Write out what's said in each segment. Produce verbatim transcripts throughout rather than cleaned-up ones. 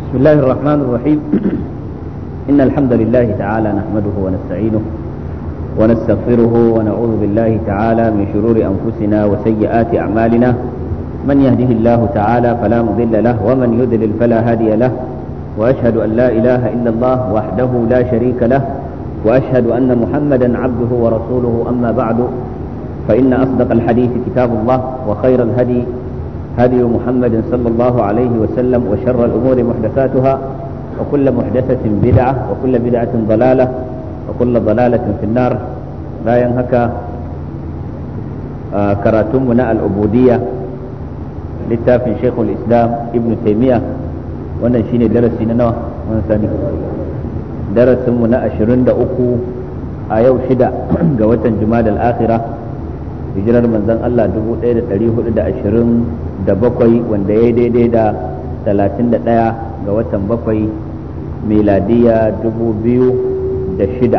بسم الله الرحمن الرحيم. إن الحمد لله تعالى نحمده ونستعينه ونستغفره ونعوذ بالله تعالى من شرور أنفسنا وسيئات أعمالنا. من يهده الله تعالى فلا مضل له ومن يضلل فلا هادي له، وأشهد أن لا إله إلا الله وحده لا شريك له، وأشهد أن محمدا عبده ورسوله. أما بعد، فإن أصدق الحديث كتاب الله، وخير الهدي هدي محمد صلى الله عليه وسلم، وشر الأمور محدثاتها، وكل محدثة بدعة، وكل بدعة ضلالة، وكل ضلالة في النار. لا ينهك آه كراتمنا العبودية لتافي شيخ الإسلام ابن تيمية، wannan shine darasi na nawa wannan sani darasin mu na ashirin da uku a yau shida ga watan Jumada al-Akhirah, hijirar manzon Allah dubu ɗaya da ɗari hudu da ashirin da bakwai, wanda ya daidai da talatin da ɗaya ga watan bakwai miladiya dubu biyu da shida.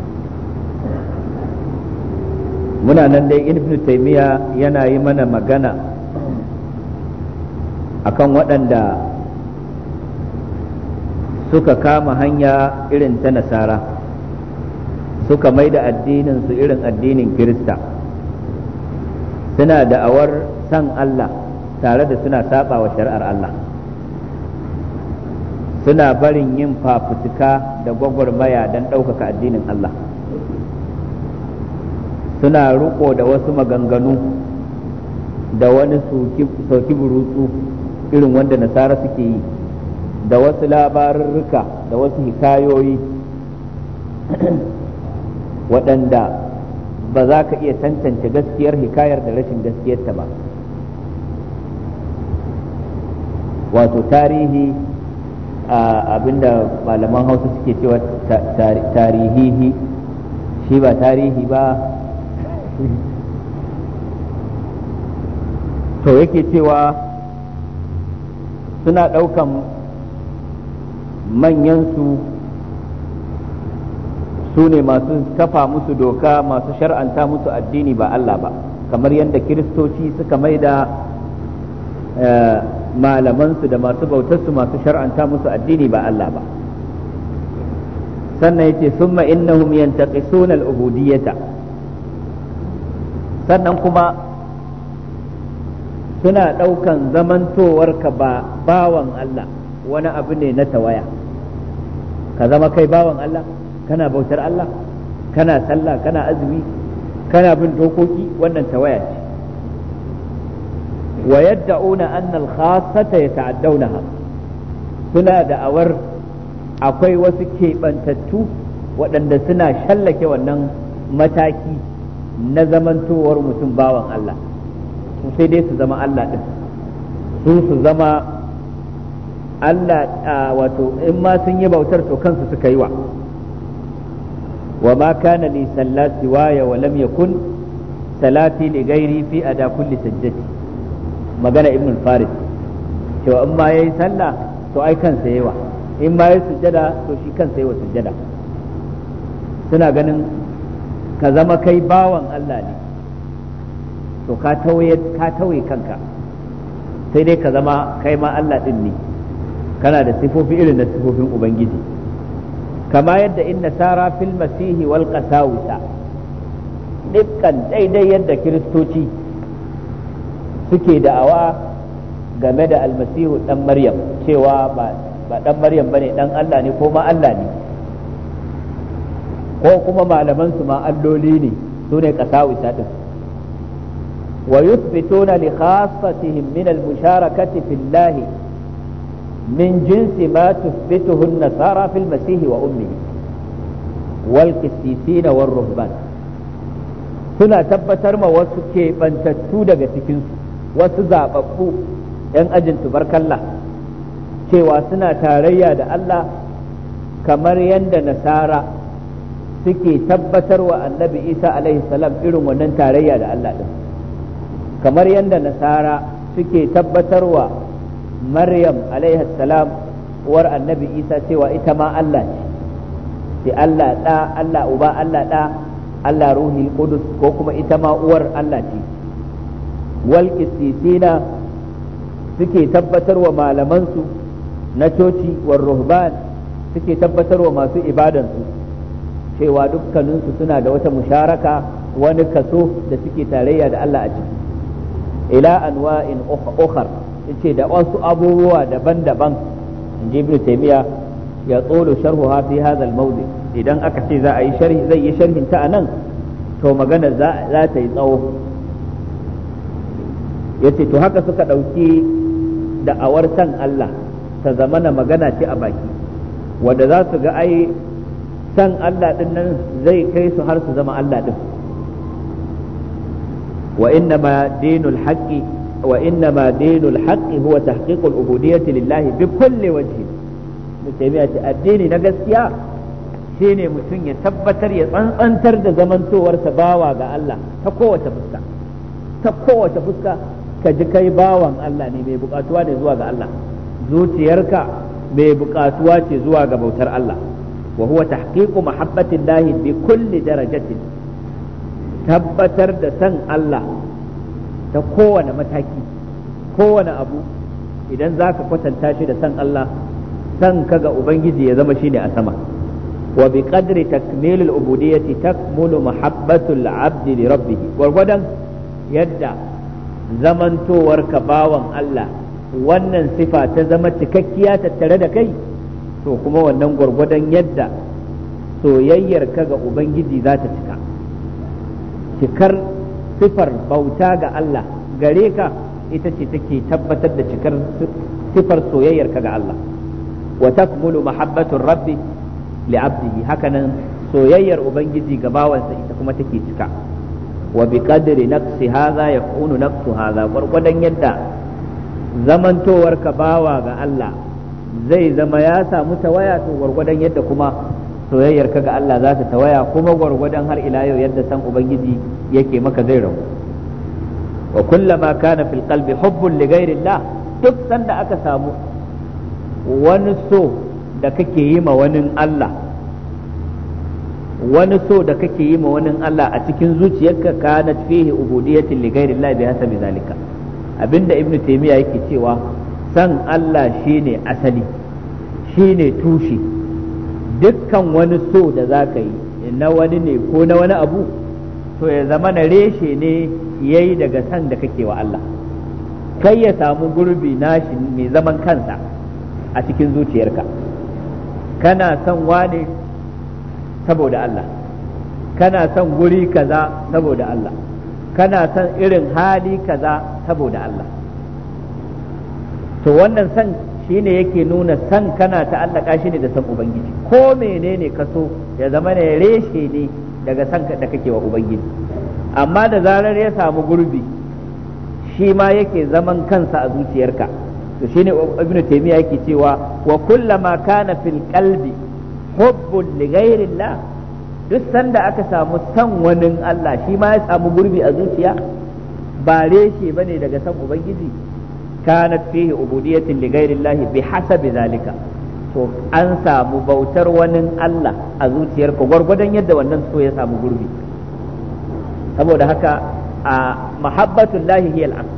Muna nan dai Ibn Taymiyyah yana yi mana magana akan waɗanda suka kama hanya irin ta nasara, suka mai da addinin su irin addinin Kirista, suna da'awar san Allah tare da suna saba wa shari'ar Allah, suna barin yin fafutuka da gwagwarmaya don ɗaukaka addinin Allah, suna riko da wasu maganganu da wani sauki burutsu irin wanda nasara suke yi, da wasu labarurruka da wasu hikayoyi waɗanda ba za ka iya tantance gaskiyar hikayar da rashin gaskiyarta ba. Wato tarihi, abinda malaman Hausa suke cewa tarihihi, shi ba tarihi ba. To yake cewa suna ɗaukan manyansu su ne masu kafa musu doka, masu shar'anta musu addini ba Allah ba, kamar yadda kiristoci suka mai da malamansu da masu bautarsu masu shar'anta musu addini ba Allah ba. Sannan yace summa innahum yantaqisuna al-ubudiyyata, sannan kuma suna ɗaukan zamantowarka ba bawan Allah wani abu ne na tawaya. Ka zama kai bawan Allah, kana bautar Allah, kana sallah, kana azumi, kana bin dokoki, wannan tawaya ce. wa yadda'una anna al-khassata yata'addawnaha, suna da'awar akwai wasu keɓantattu waɗanda suna shallake wannan mataki na zamantowar mutum bawan Allah, su sai dai su zama Allah ɗin, su su zama Allah, wato in ma sun yi bautar to kansu suka yi wa. wa ma kana li sallati waya wa lam yakun salati li ghairi fi ada kulli sajdati, magana ibn al-faris cewa in ma yayi sallah to ai kansa yayi wa, in ma yayi sujjada to shi kansa yayi wa sujjada. Suna ganin ka zama kai bawan Allah ne to ka tauye ka tauye kanka, sai dai ka zama kai ma Allah din ne, kana da sifofi irin da sifofin Ubangiji. Kama yadda in nasara fil masihi wal qasawisa, dukkan daidai yadda kiristoci suke da'awa game da almasihu dan Maryam, cewa ba ba dan Maryam bane, dan Allah ne ko ma Allah ne, ko kuma malaman su ma alloli ne, su ne qasawisa din. Wa yuthbituna li khassatihim min al musharakati fillahi من جنس ما تثبته النصارى في المسيح وأمه والقسيسين والرهبان. suna tabbatar ma wasu keɓantattu daga cikinsu, wasu zaɓaɓɓu ‘yan ajin tubarkalla, cewa suna tarayya da Allah kamar yadda nasara suke tabbatar wa annabi Isa alaihi salam irin wannan tarayya da Allah ɗin, kamar yadda nasara suke tabbatar wa Maryam alaihi salam uwar annabi Isa cewa ita ma Allah ce, sai Allah ɗa, Allah uba, Allah ɗa, Allah ruhi qudus, ko kuma ita ma uwar Allah ce. Wal qissisina suke tabbatar wa malamansu na coci war ruhban suke tabbatarwa masu ibadansu cewa dukkaninsu suna da wata musharaka wani kaso da suke tarayya da Allah a ciki ila anwa'in ukhar yace da wasu abubuwa daban-daban inji ibnu taymiya ya tsolo sharhuha fi hadha al-mawdi idan aka ce za a yi sharhi zai yi sharhin ta anan to magana za ta yi tsawo yace to haka suka dauki da'awar san Allah ta zamana magana ce a baki wanda za su ga ai san Allah din nan zai kai su har su zama Allah din wa innama dinul haqqi wa innama dinul haqqi huwa tahqiqul ubudiyyati lillahi bi kulli wajhi mutaymiya ce addini na gaskiya shine mutum ya tabbatar ya tsantsantar da zamantowarsa bawa ga Allah ta kowace fuska ta kowace fuska ka ji kai bawan Allah ne mai bukatuwa ne zuwa ga Allah zuciyarka mai bukatuwa ce zuwa ga bautar Allah wa huwa tahqiqu mahabbatillahi bi kulli darajatin tabbatar da san Allah ta kowane mataki kowane abu idan zaka kwatanta shi da san Allah san ka ga ubangiji ya zama shine a sama wa bi qadri takmil al-ubudiyyati takmulu mahabbatu al-'abd li rabbih gurgudan yadda zamantowar ka bawan Allah wannan sifa ta zama cikakkiya tattare da kai to kuma wannan gwargwadon yadda soyayyar ka ga ubangiji za ta cika cikar sifar bauta ga Allah gare ka ita ce take tabbatar da cikar sifar soyayyar ka ga Allah wa takmulu mahabbatu rabbi li 'abdihi hakanan soyayyar ubangiji ga bawansa ita kuma take cika wa bi qadri naqsi hadha yakunu naqsu hadha gwargwadon yadda zamantowar ka bawa ga Allah zai zama ya samu tawaya to gwargwadon yadda kuma soyayyar ka ga Allah za ta tawaya kuma gwargwadon har ila yau yadda san ubangiji yake maka zai rabu wa kullama kana fil qalbi hubbun li ghayrillah duk sanda aka samu wani so da kake yi ma wani Allah wani so da kake yi ma wani Allah a cikin zuciyarka kanat fihi ubudiyyatin li ghayrillah bi hasabi zalika abinda ibnu taymiya yake cewa san Allah shine asali shine tushe dukkan wani so da zaka yi na wani ne ko na wani abu to ya zama na reshe ne yayi daga san da kake wa Allah kai ya samu gurbi nashi mai zaman kansa a cikin zuciyarka kana son wane saboda Allah kana son guri kaza saboda Allah kana son irin hali kaza saboda Allah to wannan san shine yake nuna san kana ta'allaka shi ne da san ubangiji ko menene ka so ya zama ne reshe ne daga san da kake wa ubangiji amma da zarar ya samu gurbi shi ma yake zaman kansa a zuciyarka to shine ibnu taymiya yake cewa wa kullama kana fil qalbi hubbun li ghayrillah duk sanda aka samu san wani Allah shi ma ya samu gurbi a zuciya ba reshe bane daga san ubangiji kanat fihi ubudiyyatin li ghayrillah bi hasabi zalika to an samu bautar wani Allah a zuciyarka gwargwadon yadda wannan so ya samu gurbi saboda haka a mahabbatullahi hiya al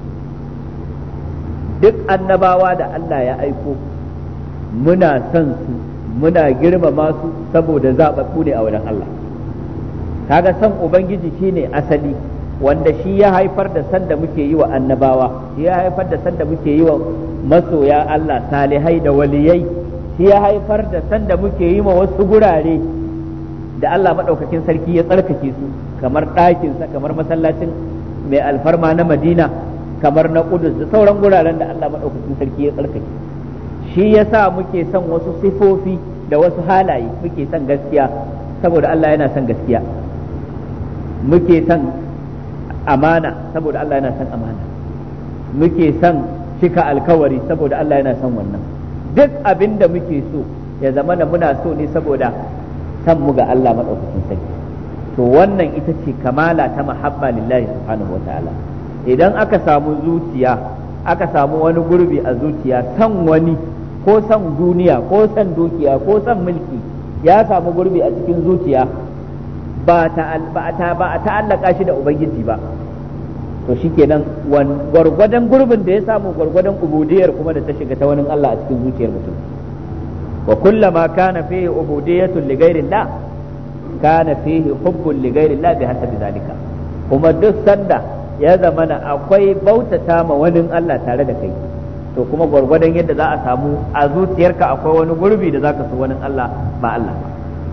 duk annabawa da Allah ya aiko muna son su muna girmama su saboda zaɓaɓɓu ne a wajen Allah kaga san ubangiji shine asali wanda shi ya haifar da san da muke yi wa annabawa shi ya haifar da san da muke yi wa masoya Allah salihai da waliyai shi ya haifar da san da muke yi wa wasu gurare da Allah maɗaukakin sarki ya tsarkake su kamar ɗakinsa kamar masallacin mai alfarma na Madina kamar na Qudus da sauran guraren da Allah maɗaukakin sarki ya tsarkake shi ya sa muke son wasu sifofi da wasu halaye muke son gaskiya saboda Allah yana son gaskiya muke son amana saboda Allah yana son amana muke son cika alkawari saboda Allah yana son wannan duk abin da muke so ya zama na muna so ne saboda san mu ga Allah maɗaukakin sarki to wannan ita ce kamala ta mahabba lillahi subhanahu wa ta'ala idan aka samu zuciya aka samu wani gurbi a zuciya san wani ko san duniya ko san dukiya ko san mulki ya samu gurbi a cikin zuciya ba ta ba ta ba ta'allaka shi da ubangiji ba to shikenan gwargwadon gurbin da ya samu gwargwadon ubudiyar kuma da ta shiga ta wani Allah a cikin zuciyar mutum. wa kullama kana fihi ubudiyatun li ghayrillah kana fihi hubbun li ghayrillah bi hasabi zalika, kuma duk sanda ya zamana akwai bautata ma wani Allah tare da kai to kuma gwargwadon yadda za a samu a zuciyarka akwai wani gurbi da zaka so wani Allah ba Allah ba.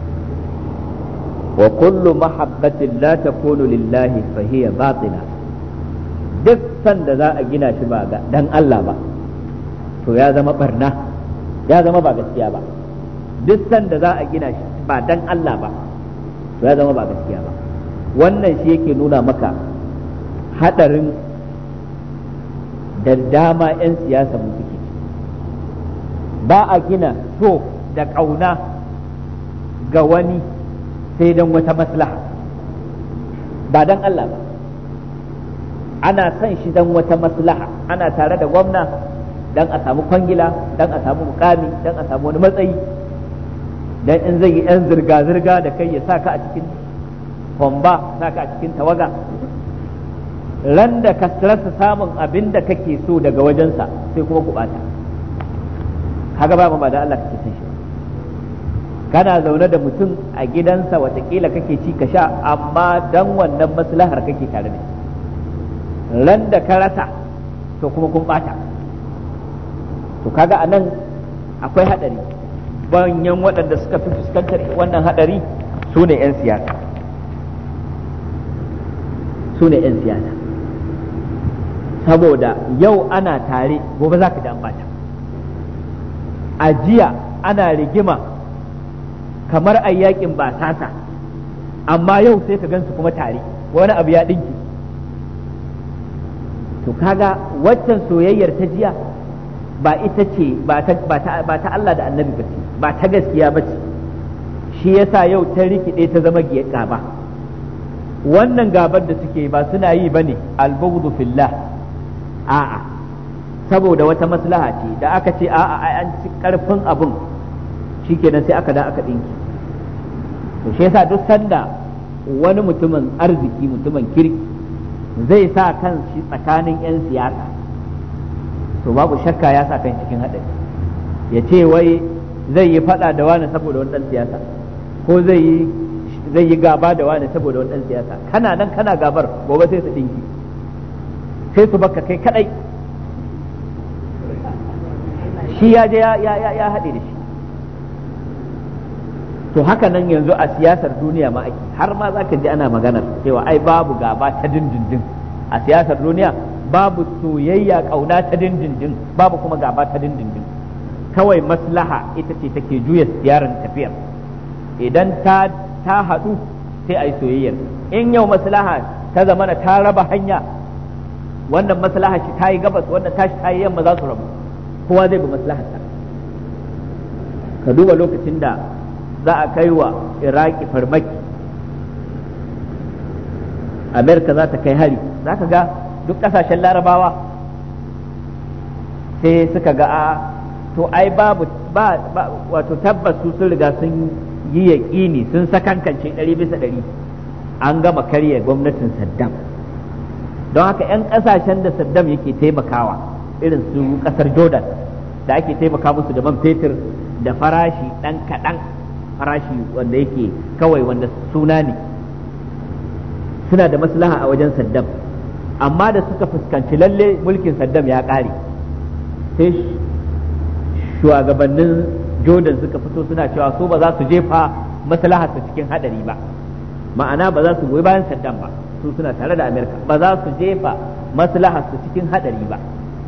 wa kullu mahabbatin la takunu lillahi fa hiya batina, duk sanda za a gina shi ba ga dan Allah ba to ya zama barna, ya zama ba gaskiya ba. duk sanda za a gina shi ba dan Allah ba to ya zama ba gaskiya ba. wannan shi yake nuna maka hadarin da dama 'yan siyasa mu suke. ba a gina so da ƙauna ga wani sai don wata maslaha ba dan Allah ba. ana son shi don wata maslaha, ana tare da gwamna dan a samu kwangila, dan a samu mukami, dan a samu wani matsayi, dan in zai yi yan zirga-zirga da kai ya saka a cikin kwamba, saka a cikin tawaga. ran da ka rasa samun abin da kake so daga wajensa sai kuma ku bata. kaga ba ba da Allah kake son shi, kana zaune da mutum a gidansa watakila kake ci ka sha, amma dan wannan maslahar kake tare da shi. ran da ka rasa to kuma kun bata. to kaga anan akwai hadari. banyan waɗanda suka fi fuskantar wannan hadari su ne 'yan siyasa, su ne 'yan siyasa. saboda yau ana tare gobe za ka ji an bata. a jiya ana rigima kamar a yakin ba sasa, amma yau sai ka gansu kuma tare wani abu ya ɗinki. to kaga waccan soyayyar ta jiya ba ita ce ba ta Allah da annabi ba ce, ba ta gaskiya ba ce. shi yasa yau ta rikide ta zama gaba. wannan gabar da suke ba suna yi bane albughdu fillah, a'a saboda wata maslaha ce da aka ce a'a ai an ci karfin abun shikenan sai aka da aka dinki. to shi yasa duk sanda wani mutumin arziki mutumin kirki zai sa kan shi tsakanin 'yan siyasa to babu shakka ya sa kan cikin haɗari. ya ce wai zai yi faɗa da wani saboda wani ɗan siyasa, ko zai yi zai yi gaba da wani saboda wani ɗan siyasa. kana nan kana gabar gobe sai su ɗinki, sai su baka kai kadai. shi ya je ya haɗe da shi. to haka nan yanzu a siyasar duniya ma ake, har ma za ka ji ana maganar cewa ai babu gaba ta dindindin a siyasar duniya, babu soyayya kauna ta dindindin, babu kuma gaba ta dindindin. kawai maslaha ita ce take juya siyaran tafiyar. idan ta ta haɗu sai a yi soyayyar. in yau maslaha ta zamana ta raba hanya, wannan maslaha shi ta yi gabas, wannan tashi ta yi yamma, za su rabu, kowa zai bi maslaharsa. ka duba lokacin da za a kai wa iraki farmaki, amerika za ta kai hari, za ka ga duk kasashen larabawa sai suka ga a to ai babu ba wato tabbas su sun riga sun yi yaƙini, sun sakankance ɗari bisa ɗari an gama karya gwamnatin Saddam. don haka 'yan kasashen da Saddam yake taimakawa irin su kasar Jordan da ake taimaka musu da man fetur da farashi ɗan kaɗan, farashi wanda yake kawai wanda suna ne, suna da maslaha a wajen Saddam. amma da suka fuskanci lalle mulkin Saddam ya ƙare, sai shugabannin Jordan suka fito suna cewa su ba za su jefa maslaharsa cikin hadari ba, ma'ana ba za su goyi bayan Saddam ba, su suna tare da Amerika, ba za su jefa maslaharsa cikin hadari ba.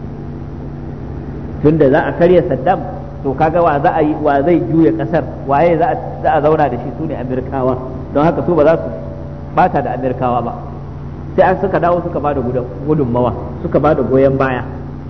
tunda za a karya Saddam to kaga wa za a yi wa zai juya kasar, waye za a zauna da shi, su ne Amerikawa. don haka su ba za su bata da Amerikawa ba, sai an suka dawo suka bada gudunmawa, suka bada goyon baya.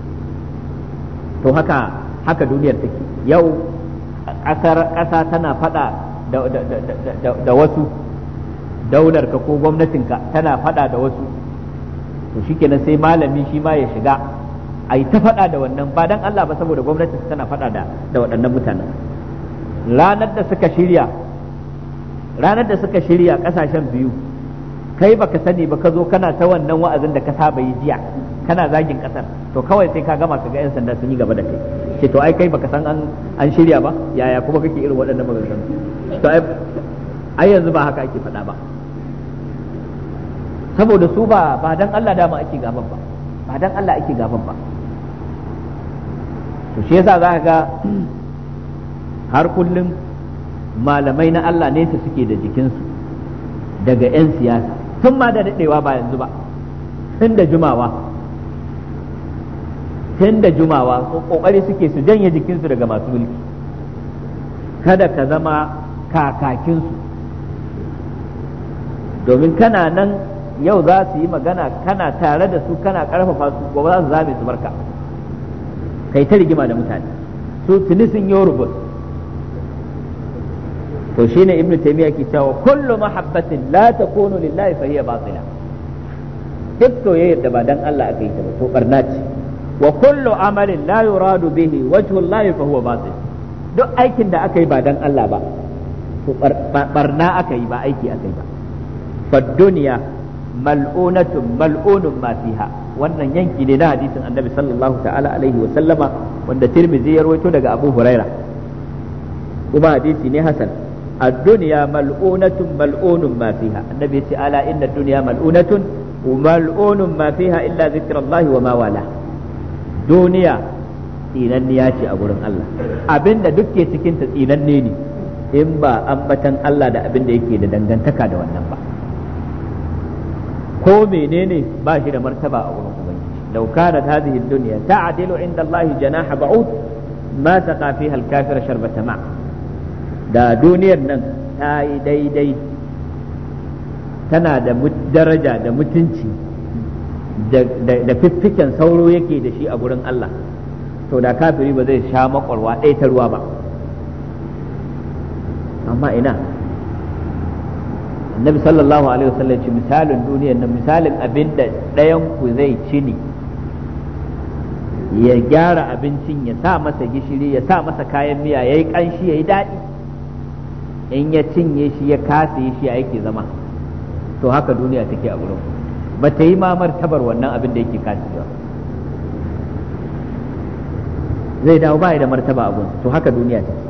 to haka haka duniyar take yau. kasar kasa tana fada da, da, da, da, da wasu, daular ka ko gwamnatinka tana fada da wasu, to shikenan sai malami shi ma ya shiga a yi ta fada da wannan, ba dan Allah ba, saboda gwamnati tana fada da da waɗannan mutanen. ranar da suka shirya ranar da suka shirya kasashen biyu kai baka sani ba ka zo kana ta wannan wa'azin da ka saba yi jiya kana zagin kasar to kawai sai ka gama ka ga yan sanda sun yi gaba da kai ce to ai kai baka san an an shirya ba yaya kuma kake irin waɗannan maganganu to ai ai yanzu ba haka ake faɗa ba saboda su ba ba dan Allah dama ake gaban ba ba dan Allah ake gaban ba to shi yasa za ka ga har kullum malamai na Allah nesa suke da jikinsu daga 'yan siyasa tun ma da daɗewa ba yanzu ba tun da jumawa tun da jumawa kokari suke su janye jikinsu daga masu mulki kada ka zama kakakinsu domin kana nan yau za su yi magana kana tare da su kana karfafa su gobe za su zame su barka kai ta rigima da mutane su tuni sun yi rubut to shine ibnu taymiya ke cewa kullu mahabbatin la takunu lillahi fa hiya batila duk soyayyar da ba dan Allah aka yi ta ba to barna ce wa kullu amalin la yuradu bihi wajhu Allah fa huwa batil duk aikin da aka yi ba dan Allah ba to barna aka yi ba aiki aka yi ba fa dunya mal'unatun mal'unun ma fiha wannan yanki ne na hadisin annabi sallallahu ta'ala alaihi wa sallama wanda tirmidhi ya rawaito daga abu huraira kuma hadisi ne hasan ad-dunya mal'unatun mal'unun ma fiha annabi ya ce ala inna ad-dunya mal'unatun mal'unun ma fiha illa zikrullahi wa ma wala duniya tsinanniya ce a gurin Allah abinda duk ke cikin ta tsinanne ne in ba ambatan Allah da abinda yake da dangantaka da wannan ba ko menene ba shi da martaba a wurin ubangiji law kanat hadhihi ad-dunya ta'dilu 'inda Allah janaha ba'ud ma saqa fiha al-kafir sharbata ma da duniyar nan ta yi daidai tana da daraja da mutunci da fiffiken sauro yake da shi a gurin Allah to da kafiri ba zai sha makwarwa ɗaya ta ruwa ba amma ina annabi sallallahu alaihi wasallam ce misalin duniyar nan misalin abin da ɗayan ku zai ci ne ya gyara abincin ya sa masa gishiri ya sa masa kayan miya yayi kanshi yayi daɗi in ya cinye shi ya kasa shi ya yake zama to haka duniya take a gurin ba ta yi ma martabar wannan abin da yake kasewa zai dawo ba da martaba a gurin to haka duniya take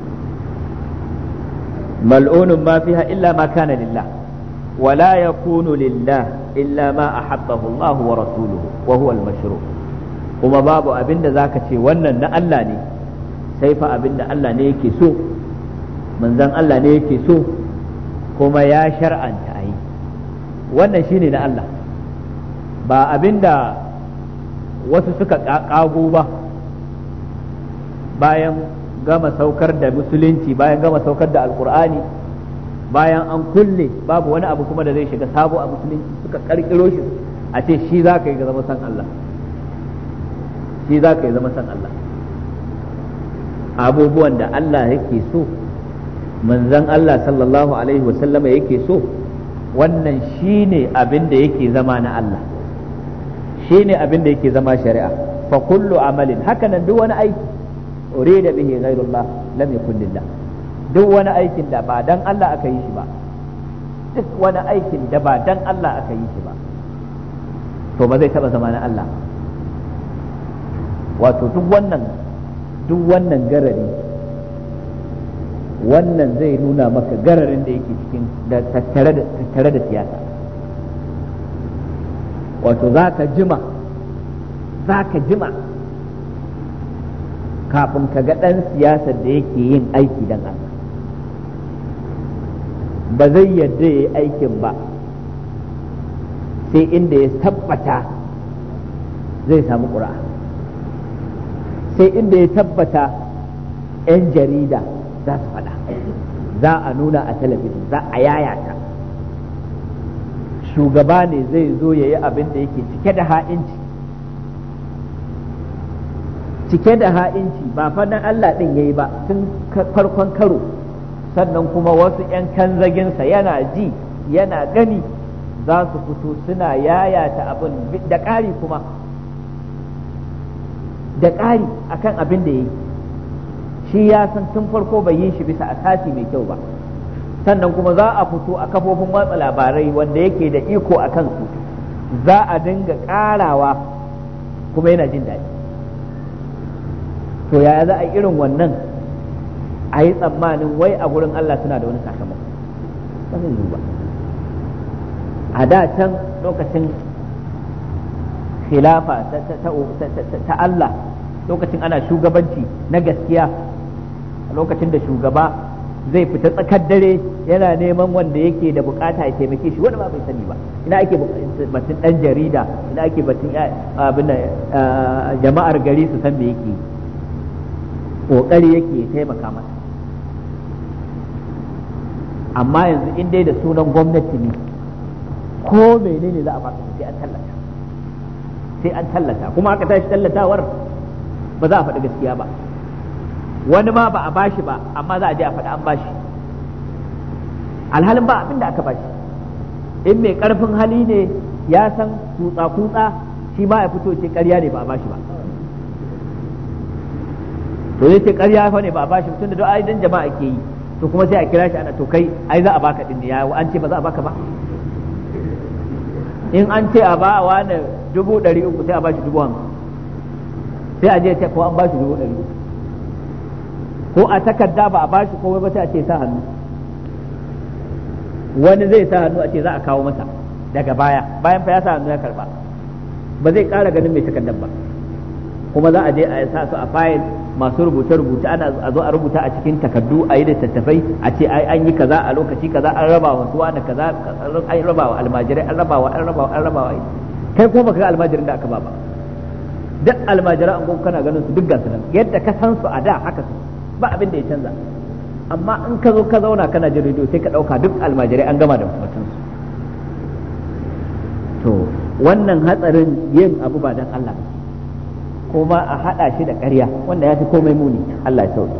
mal'unun ma fiha illa ma kana lillah wala yakunu lillah illa ma ahabbahu Allah wa rasuluhu wa huwa al-mashru' kuma babu abinda zaka ce wannan na Allah ne sai fa abinda Allah ne yake so manzon Allah ne yake so kuma ya shar'anta ayi wannan shine na Allah ba abinda wasu suka kago ba bayan gama saukar da musulunci bayan gama saukar da alkur'ani bayan an kulle babu wani abu kuma da zai shiga sabo a musulunci suka karkiro shi a ce shi za ka yi zama san Allah shi za ka yi zama san Allah abubuwan da Allah yake so manzon Allah sallallahu alaihi wasallama yake so wannan shine abin da yake zama na Allah shine abin da yake zama shari'a fa kullu amalin hakanan duk wani aiki urida bihi ghairullah lam yakun lillah duk wani aikin da ba dan Allah aka yi shi ba duk wani aikin da ba dan Allah aka yi shi ba to ba zai taba zama na Allah wato duk wannan duk wannan garari wannan zai nuna maka gararin da yake cikin da tattare da tattare da siyasa wato zaka jima zaka jima kafin ka ga ɗan siyasar da yake yin aiki don Allah ba zai yarda ya yi aikin ba sai inda ya tabbata zai samu ƙura'a sai inda ya tabbata 'yan jarida za su faɗa za a nuna a talabijin za a yayata shugaba ne zai zo ya yi abin da yake cike da ha'inci cike da ha'inci ba fadan Allah ɗin ya yi ba tun farkon karo sannan kuma wasu 'yan kanzaginsa yana ji yana gani za su fito suna yayata abin da ƙari kuma da ƙari akan abin da ya yi shi ya san tun farko bai yi shi bisa asasi mai kyau ba sannan kuma za a fito a kafofin watsa labarai wanda yake da iko a kansu za a dinga karawa kuma yana jin daɗi. To yaya za a yi irin wannan a yi tsammanin wai a gurin Allah suna da wani sakamako? ba zai yi ba. A da can lokacin khilafa ta Allah, lokacin ana shugabanci na gaskiya, lokacin da shugaba zai fita tsakar dare yana neman wanda yake da bukata ya taimake shi, wanda ba bai sani ba. Ina ake batun dan jarida, ina ake batun abin jama'ar gari su san me yake kokari yake taimaka masa. Amma yanzu in dai da sunan gwamnati ne, ko menene za a baka sai an tallata, sai an tallata, kuma aka tashi tallatawar ba za a faɗi gaskiya ba. Wani ma ba a bashi ba, amma za a je a faɗi an bashi, alhalin ba abin da aka bashi. In mai ƙarfin hali ne ya san kutsa kutsa, shi ma ya fito ce ƙarya ne ba a bashi ba. To zai ce ƙarya fa ne ba a bashi, tun da ai dan jama'a ke yi, to kuma sai a kira shi ana to kai ai za a baka din ne, ya an ce ba za a baka ba. In an ce a ba a wani dubu ɗari uku sai a bashi dubu hamsin, sai a je ce ko an bashi dubu ɗari uku, ko a takarda ba a bashi komai ba sai a ce sa hannu. Wani zai sa hannu a ce za a kawo masa daga baya, bayan fa ya sa hannu ya karba, ba zai ƙara ganin mai takardar ba. Kuma za a je a sa su a fayil masu rubuce-rubuce, ana a zo a rubuta a cikin takardu, a yi da tattafai, a ce ai an yi kaza a lokaci kaza, an raba wa suwa da kaza, an raba wa almajirai, an raba wa an raba wa an raba wa kai kuma baka ga almajirin da aka ba ba. Duk almajirai an gobe kana ganin su duk gasu nan yadda ka san su a da haka su, ba abin da ya canza. Amma in ka zo ka zauna kana jin rediyo sai ka ɗauka duk almajirai an gama da mutunsu. To wannan hatsarin yin abu ba dan Allah ba, kuma a haɗa shi da ƙarya, wanda ya fi komai muni. Allah ya sauke.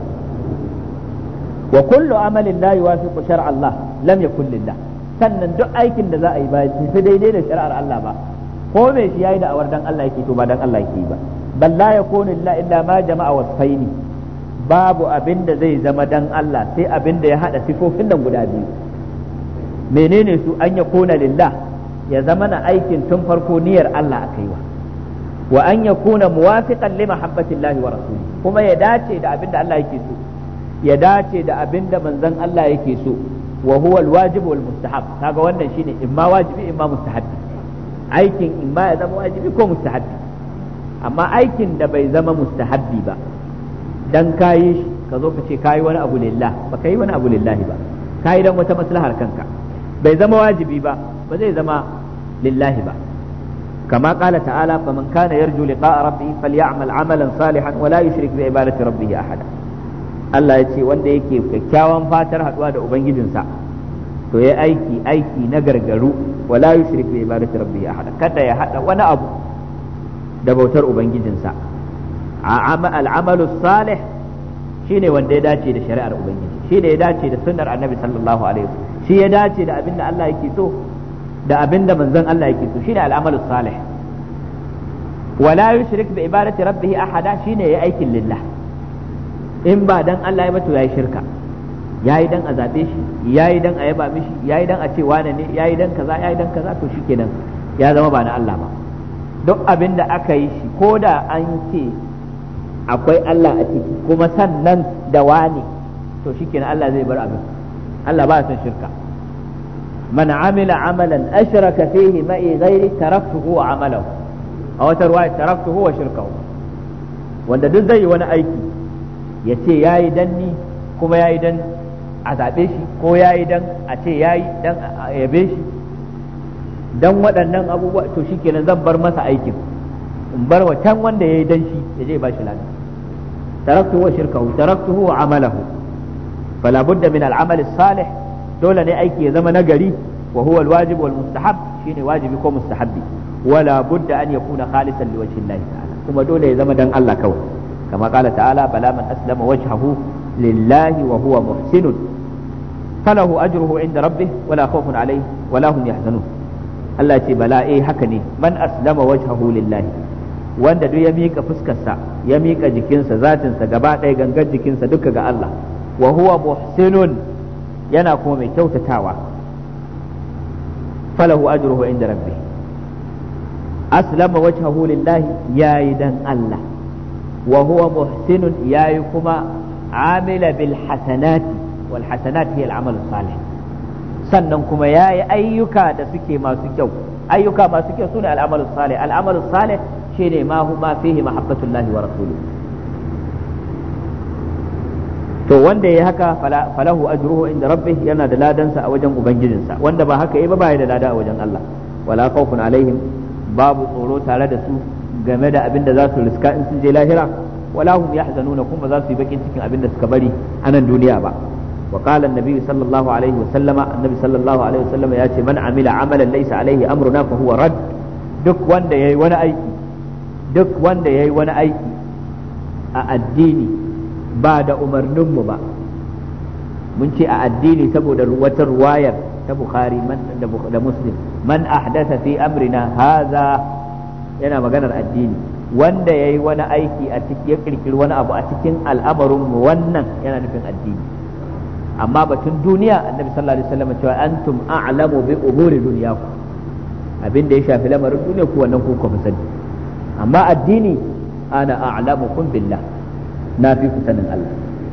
Wa kullu amalin la yuwafiqu shar'a Allah lam yakun lillah. Sannan duk aikin da za a yi ba sai daidai da shari'ar Allah ba, ko me shi yayi da awar dan Allah yake to ba dan Allah yake ba. Bal la yakunu illa illa ma jama'a wasfaini. Babu abin da zai zama dan Allah sai abin da ya haɗa sifofin nan guda biyu. Menene su? An yakuna lillah, ya zama na aikin tun farko niyyar Allah aka yi wa. Wa an yakuna muwafiqan li mahabbatillahi wa rasuli, kuma ya dace da abinda Allah yake so, ya dace da abinda manzon Allah yake so. Wa huwa alwajib wal mustahab. Kaga wannan shine imma wajibi imma mustahabbi. Aikin imma ya zama wajibi ko mustahabbi. Amma aikin da bai zama mustahabbi ba, dan kayi shi ka zo ka ce kayi wani abu lillah, ba kai wani abu lillahi ba, kayi dan wata maslahar kanka. Bai zama wajibi ba, ba zai zama lillahi ba. كما قال تعالى فمن كان يرجو لقاء ربه فليعمل عملا صالحا ولا يشرك بعبادة ربه أحدا. Allah ya ce wanda yake kyakkyawan fatar haduwa da ubangijinsa to ya aiki aiki na gargaru, wala yushrik bi ibadati rabbih ahada, kada ya hada wani abu da bautar ubangijinsa. Al-amalu salih shine wanda ya dace da shari'ar ubangiji, shine ya dace da sunnar annabi sallallahu alaihi wasallam, shi ya dace da abinda Allah yake so da abinda manzon Allah yake so, shine al'amalu salih. Wala yushrik bi ibadati rabbih ahada, shine yayi aikin lillah. In ba dan Allah ya ba to yayi shirka, yayi dan a zabe shi, yayi dan a yaba mishi, yayi dan a ce wane ne, yayi dan kaza, yayi dan kaza, to shikenan ya zama ba na Allah ba. Duk abinda aka yi shi ko da an ce akwai Allah a ciki kuma sannan da wane, to shikenan Allah zai bar abin. Allah ba son shirka. من عمل عملا أشرك فيه معي غيري تركته وعمله، أو ترواية تركته وشركه. wanda duk zai yi wani aiki ya ce ya yi dan ni kuma ya yi dan a zaɓe shi, ko ya yi dan a ce ya yi dan a yabe shi, dan waɗannan abubuwa, to shi kenan zan bar masa aikin, in bar wa can wanda ya yi dan shi ya je ba shi lada. taraktuhu wa shirkahu taraktuhu wa amalahu. fala budda min al-amal as-salih, dole ne aiki ya zama nagari. wa huwa alwajib wal mustahab, shine wajibi ko mustahabbi. wala budda an yakuna khalisan liwajhi Allah ta'ala, kuma dole ya zama dan Allah kawai. kama qala ta'ala bala man aslama wajhahu lillahi wa huwa muhsinun falahu ajruhu inda rabbih wala khawfun alayhi wala hum yahzanun. Allah ce bala eh haka ne, man aslama wajhahu lillahi, wanda duk ya mika fuskarsa ya mika jikinsa zatinsa gaba ɗaya gangar jikinsa duka ga Allah, wa huwa muhsinun yana kuma mai kyautatawa falahu ajruhu inda rabbih aslama wajhahu lillahi yayi dan Allah wa huwa muhsinun yayi kuma amila bil hasanati wal hasanati hiya al amal salih sannan kuma yayi ayyuka da suke masu kyau ayyuka masu kyau sune al amal salih al amal salih shine ma huma fihi mahabbatullahi wa rasuluhu to wanda yayi haka falahu ajruhu inda rabbih yana da ladansa a wajen ubangijinsa wanda ba haka yayi ba bai da lada a wajen Allah wala khawfun alaihim babu tsoro tare da su game da abin da za su riska in sun je lahira wala hum yahzanuna kuma za su yi bakin cikin abin da suka bari a nan duniya ba wa qala an-nabi sallallahu alaihi wa sallama annabi sallallahu alaihi wa sallama yace man amila amalan laysa alaihi amruna fa huwa rad duk wanda yayi wani aiki duk wanda yayi wani aiki a addini ba da umarninmu ba mun ce a addini saboda wata ruwayar ta bukhari da muslim man ahdatha fi amrina haza yana maganar addini wanda yayi wani aiki a cikin ya kirkiri wani abu a cikin al'amarin mu wannan yana nufin addini amma batun duniya annabi sallallahu alaihi wasallam cewa antum a'lamu bi umuri dunyakum abin da ya shafi lamarin duniya ku wannan ku ku sani amma addini ana a'lamukum billah na fi ku sanin Allah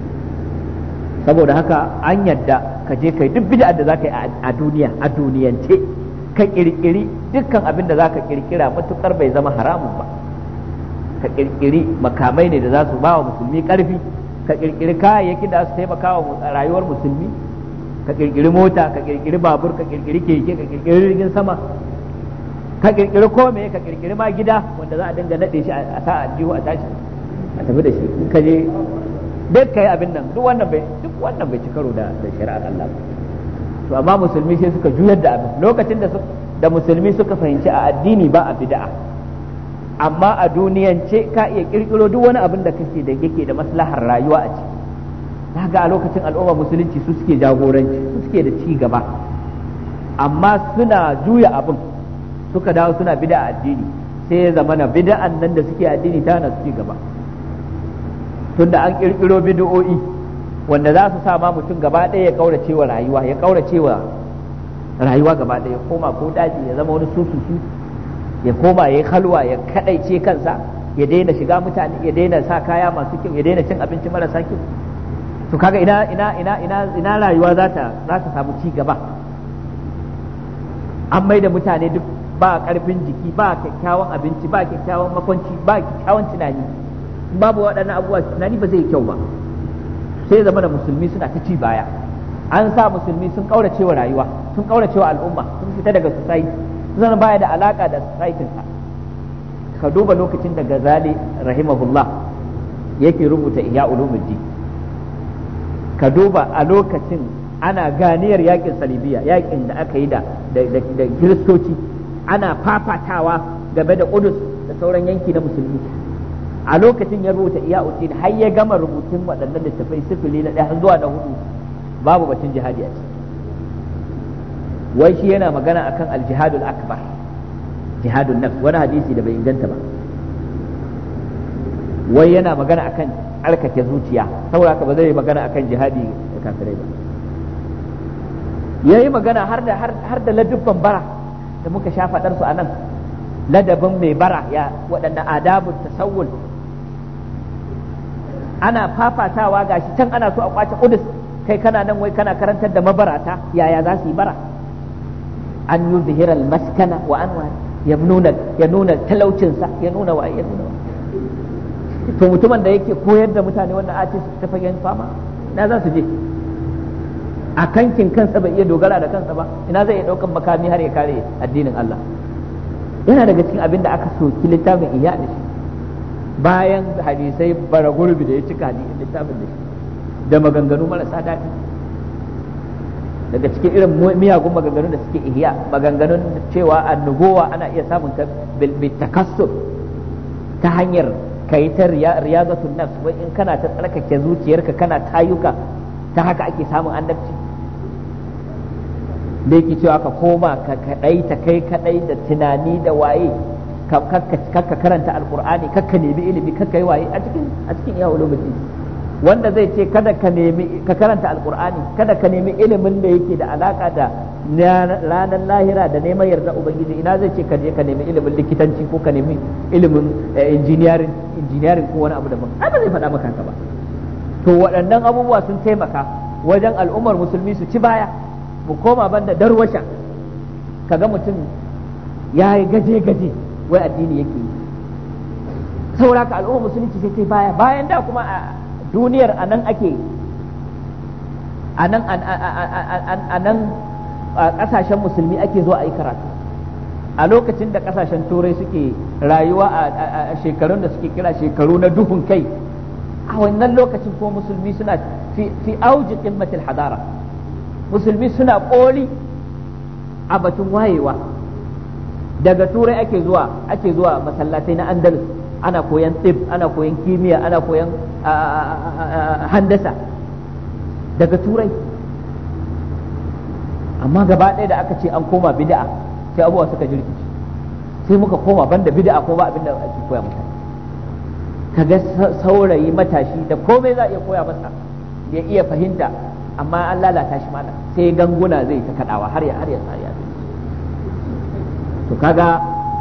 saboda haka an yadda ka je kai duk bid'a da zaka yi a duniya a duniyance ka kirkiri dukkan abin da zaka kirkira matukar bai zama haramun ba ka kirkiri makamai ne da za su ba wa musulmi karfi ka kirkiri kayayyaki da su taimaka wa rayuwar musulmi ka kirkiri mota ka kirkiri babur ka kirkiri keke ka kirkiri jirgin sama ka kirkiri kome ka kirkiri ma gida wanda za a dinga nade shi a sa a jihu a tashi a tafi da shi in ka je duk kai abin nan duk wannan bai duk wannan bai ci karo da da shari'ar Allah ba to amma musulmi sai suka juyar da abin lokacin da da musulmi suka fahimci a addini ba a bid'a amma a duniyance ka iya kirkiro duk wani abin da kake da yake da maslahar rayuwa a ciki kaga a lokacin al'umma musulunci su suke jagoranci su suke da ci gaba amma suna juya abin suka dawo suna bid'a addini sai ya zama na bid'an nan da suke addini ta na su ci gaba tunda an kirkiro bid'o'i wanda za su sa ma mutum gaba ɗaya ya kaurace wa rayuwa ya kaurace wa rayuwa gaba ɗaya ya koma ko daji ya zama wani sususu ya koma ya yi halwa ya kadaice kansa ya daina shiga mutane ya daina sa kaya masu kyau ya daina cin abinci marasa kyau to kaga ina ina ina ina ina rayuwa za ta za ta samu ci gaba an maida mutane duk ba karfin jiki ba kyakkyawan abinci ba kyakkyawan makwanci ba kyakkyawan tunani babu waɗannan abubuwa tunani ba zai kyau ba sai zama da musulmi suna ta ci baya an sa musulmi sun kaurace wa rayuwa sun kaurace wa al'umma sun fita daga society sun baya da alaka da society ka duba lokacin da Ghazali rahimahullah yake rubuta Ihya Ulumuddin ka duba a lokacin ana ganiyar yakin salibiya yakin da aka yi da da kiristoci ana fafatawa game da Qudus da sauran yanki na musulmi a lokacin ya rubuta iya uddin har ya gama rubutun waɗannan littafai sifili na ɗaya zuwa na hudu babu batun jihadi a ciki wai shi yana magana akan aljihadul akbar jihadun nafs wani hadisi da bai inganta ba wai yana magana akan tsarkake zuciya saboda haka ba zai yi magana akan jihadi da kafirai ba yayi magana har da har da ladubban bara da muka sha faɗar su anan ladabin mai bara ya waɗanda adabun tasawul ana fafatawa gashi can ana so a kwace Qudus kai kana nan wai kana karantar da mabarata yaya za su yi bara an yuzhira al-maskana wa anwa ya nuna ya nuna talaucinsa ya nuna wa ya nuna to mutumin da yake koyar da mutane wannan a ce su ta fagen fama ina za su je a kankin kansa bai iya dogara da kansa ba ina zai iya daukan makami har ya kare addinin Allah yana daga cikin abin da aka soki littafin iya da shi bayan hadisai bara gurbi da ya cika hadisin littafin da shi da maganganu marasa daɗi daga cikin irin miyagun maganganun da suke ihya maganganun cewa annubuwa ana iya samun ta bil takassur ta hanyar kai ta riyazatun nafs wai in kana ta tsarkake zuciyarka kana tayuka ta haka ake samun annabci da yake cewa ka koma ka kadai ta kai kadai da tunani da waye ka karanta alqur'ani kakka nemi ilimi kakka yi waye a cikin a cikin ya ulumuddin wanda zai ce kada ka nemi ka karanta alqur'ani kada ka nemi ilimin da yake da alaka da ranar lahira da neman yarda ubangiji, ina zai ce ka je ka nemi ilimin likitanci ko ka nemi ilimin engineering engineering ko wani abu daban, ai ba zai faɗa maka haka ba. To waɗannan abubuwa sun taimaka wajen al'ummar musulmi su ci baya, mu koma banda darwasha kaga mutum ya yi gaje-gaje wai addini yake yi, saboda ka al'ummar musulunci sai ta baya. Bayan da kuma a duniyar anan ake anan anan a kasashen musulmi ake zuwa a yi karatu, a lokacin da kasashen turai suke rayuwa a shekarun da suke kira shekaru na duhun kai, a wannan lokacin ko musulmi suna fi auji qimmatil hadara, musulmi suna koli a batun wayewa. Daga turai ake zuwa ake zuwa masallatai na Andalus, ana koyan tib, ana koyan kimiyya, ana koyan handasa daga turai. Amma gaba ɗaya da aka ce an koma bid'a sai abubuwa suka jirkice, sai muka koma banda bid'a ko ba abin da ake koya mutane. Kaga saurayi matashi da komai za a iya koya masa ya iya fahimta, amma an lalata shi mana sai ganguna zai ta kadawa har ya har ya tsari. To kaga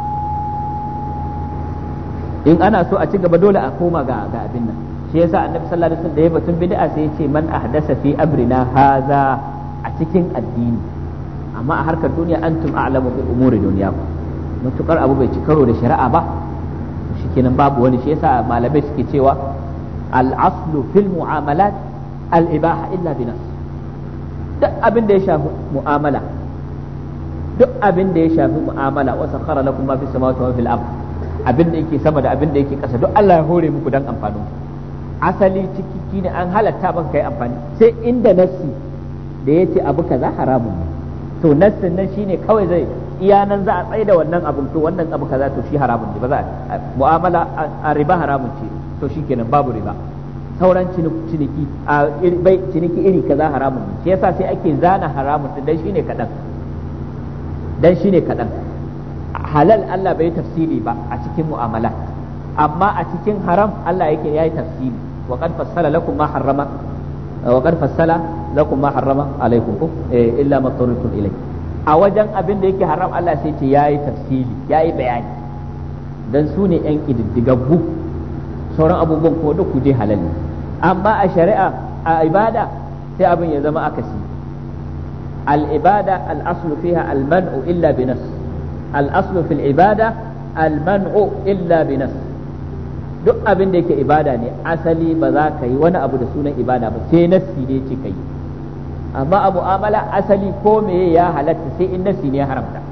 in ana so a ci gaba dole a koma ga ga abin nan. Shi yasa annabi sallallahu alaihi wasallam da ya batun bid'a sai ya ce man ahdasa fi amrina haza, a cikin addini. Amma a harkar duniya antum a'lamu bi umuri dunyakum, mutukar abu bai ci karo da shari'a ba shikenan babu wani. Shi yasa malamai suke cewa al-aslu fil mu'amalat al-ibaha illa bi nas. Duk abin da ya shafi mu'amala duk abin da ya shafi mu'amala wa sakhara lakum ma fis samawati wa fil ard, abin da yake sama da abin da yake ƙasa duk Allah ya hore muku dan amfanin ku. Asali ciki ne an halatta maka kai amfani sai inda nassi da yace abu kaza haramun ne, to nassin nan shine kawai zai iya nan za a tsaye da wannan abun, to wannan abu kaza to shi haramun ne, ba za a mu'amala a riba haramun ce, to shikenan babu riba. Sauran ciniki a bai ciniki iri kaza haramun ne, shi yasa sai ake zana haramun din dan shine kadan dan shine kadan. Halal Allah bai tafsiri ba a cikin mu'amala, amma a cikin haram Allah yake yayi tafsiri. Wa qad fassala lakum ma harrama wa qad fassala lakum ma harrama alaykum illa ma turritum ilay. A wajen abin da yake haram Allah sai ce yayi tafsiri, yayi bayani, dan su ne yan kididdigaggu. Sauran abubuwan ko duk kuje halal ne, amma a shari'a a ibada sai abin ya zama akasi. al-ibada al-aslu fiha al-man'u illa bi nas, al-aslu fil ibada al-man'u illa bi nas. Duk abin da yake ibada ne asali ba za ka yi wani abu da sunan ibada ba sai nassi ne ce kai, amma a mu'amala asali ko meye ya halatta sai in nassi ne ya haramta.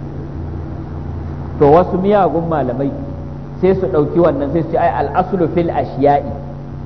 To wasu miyagun malamai sai su ɗauki wannan sai su ce ai al-aslu fil ashiya'i,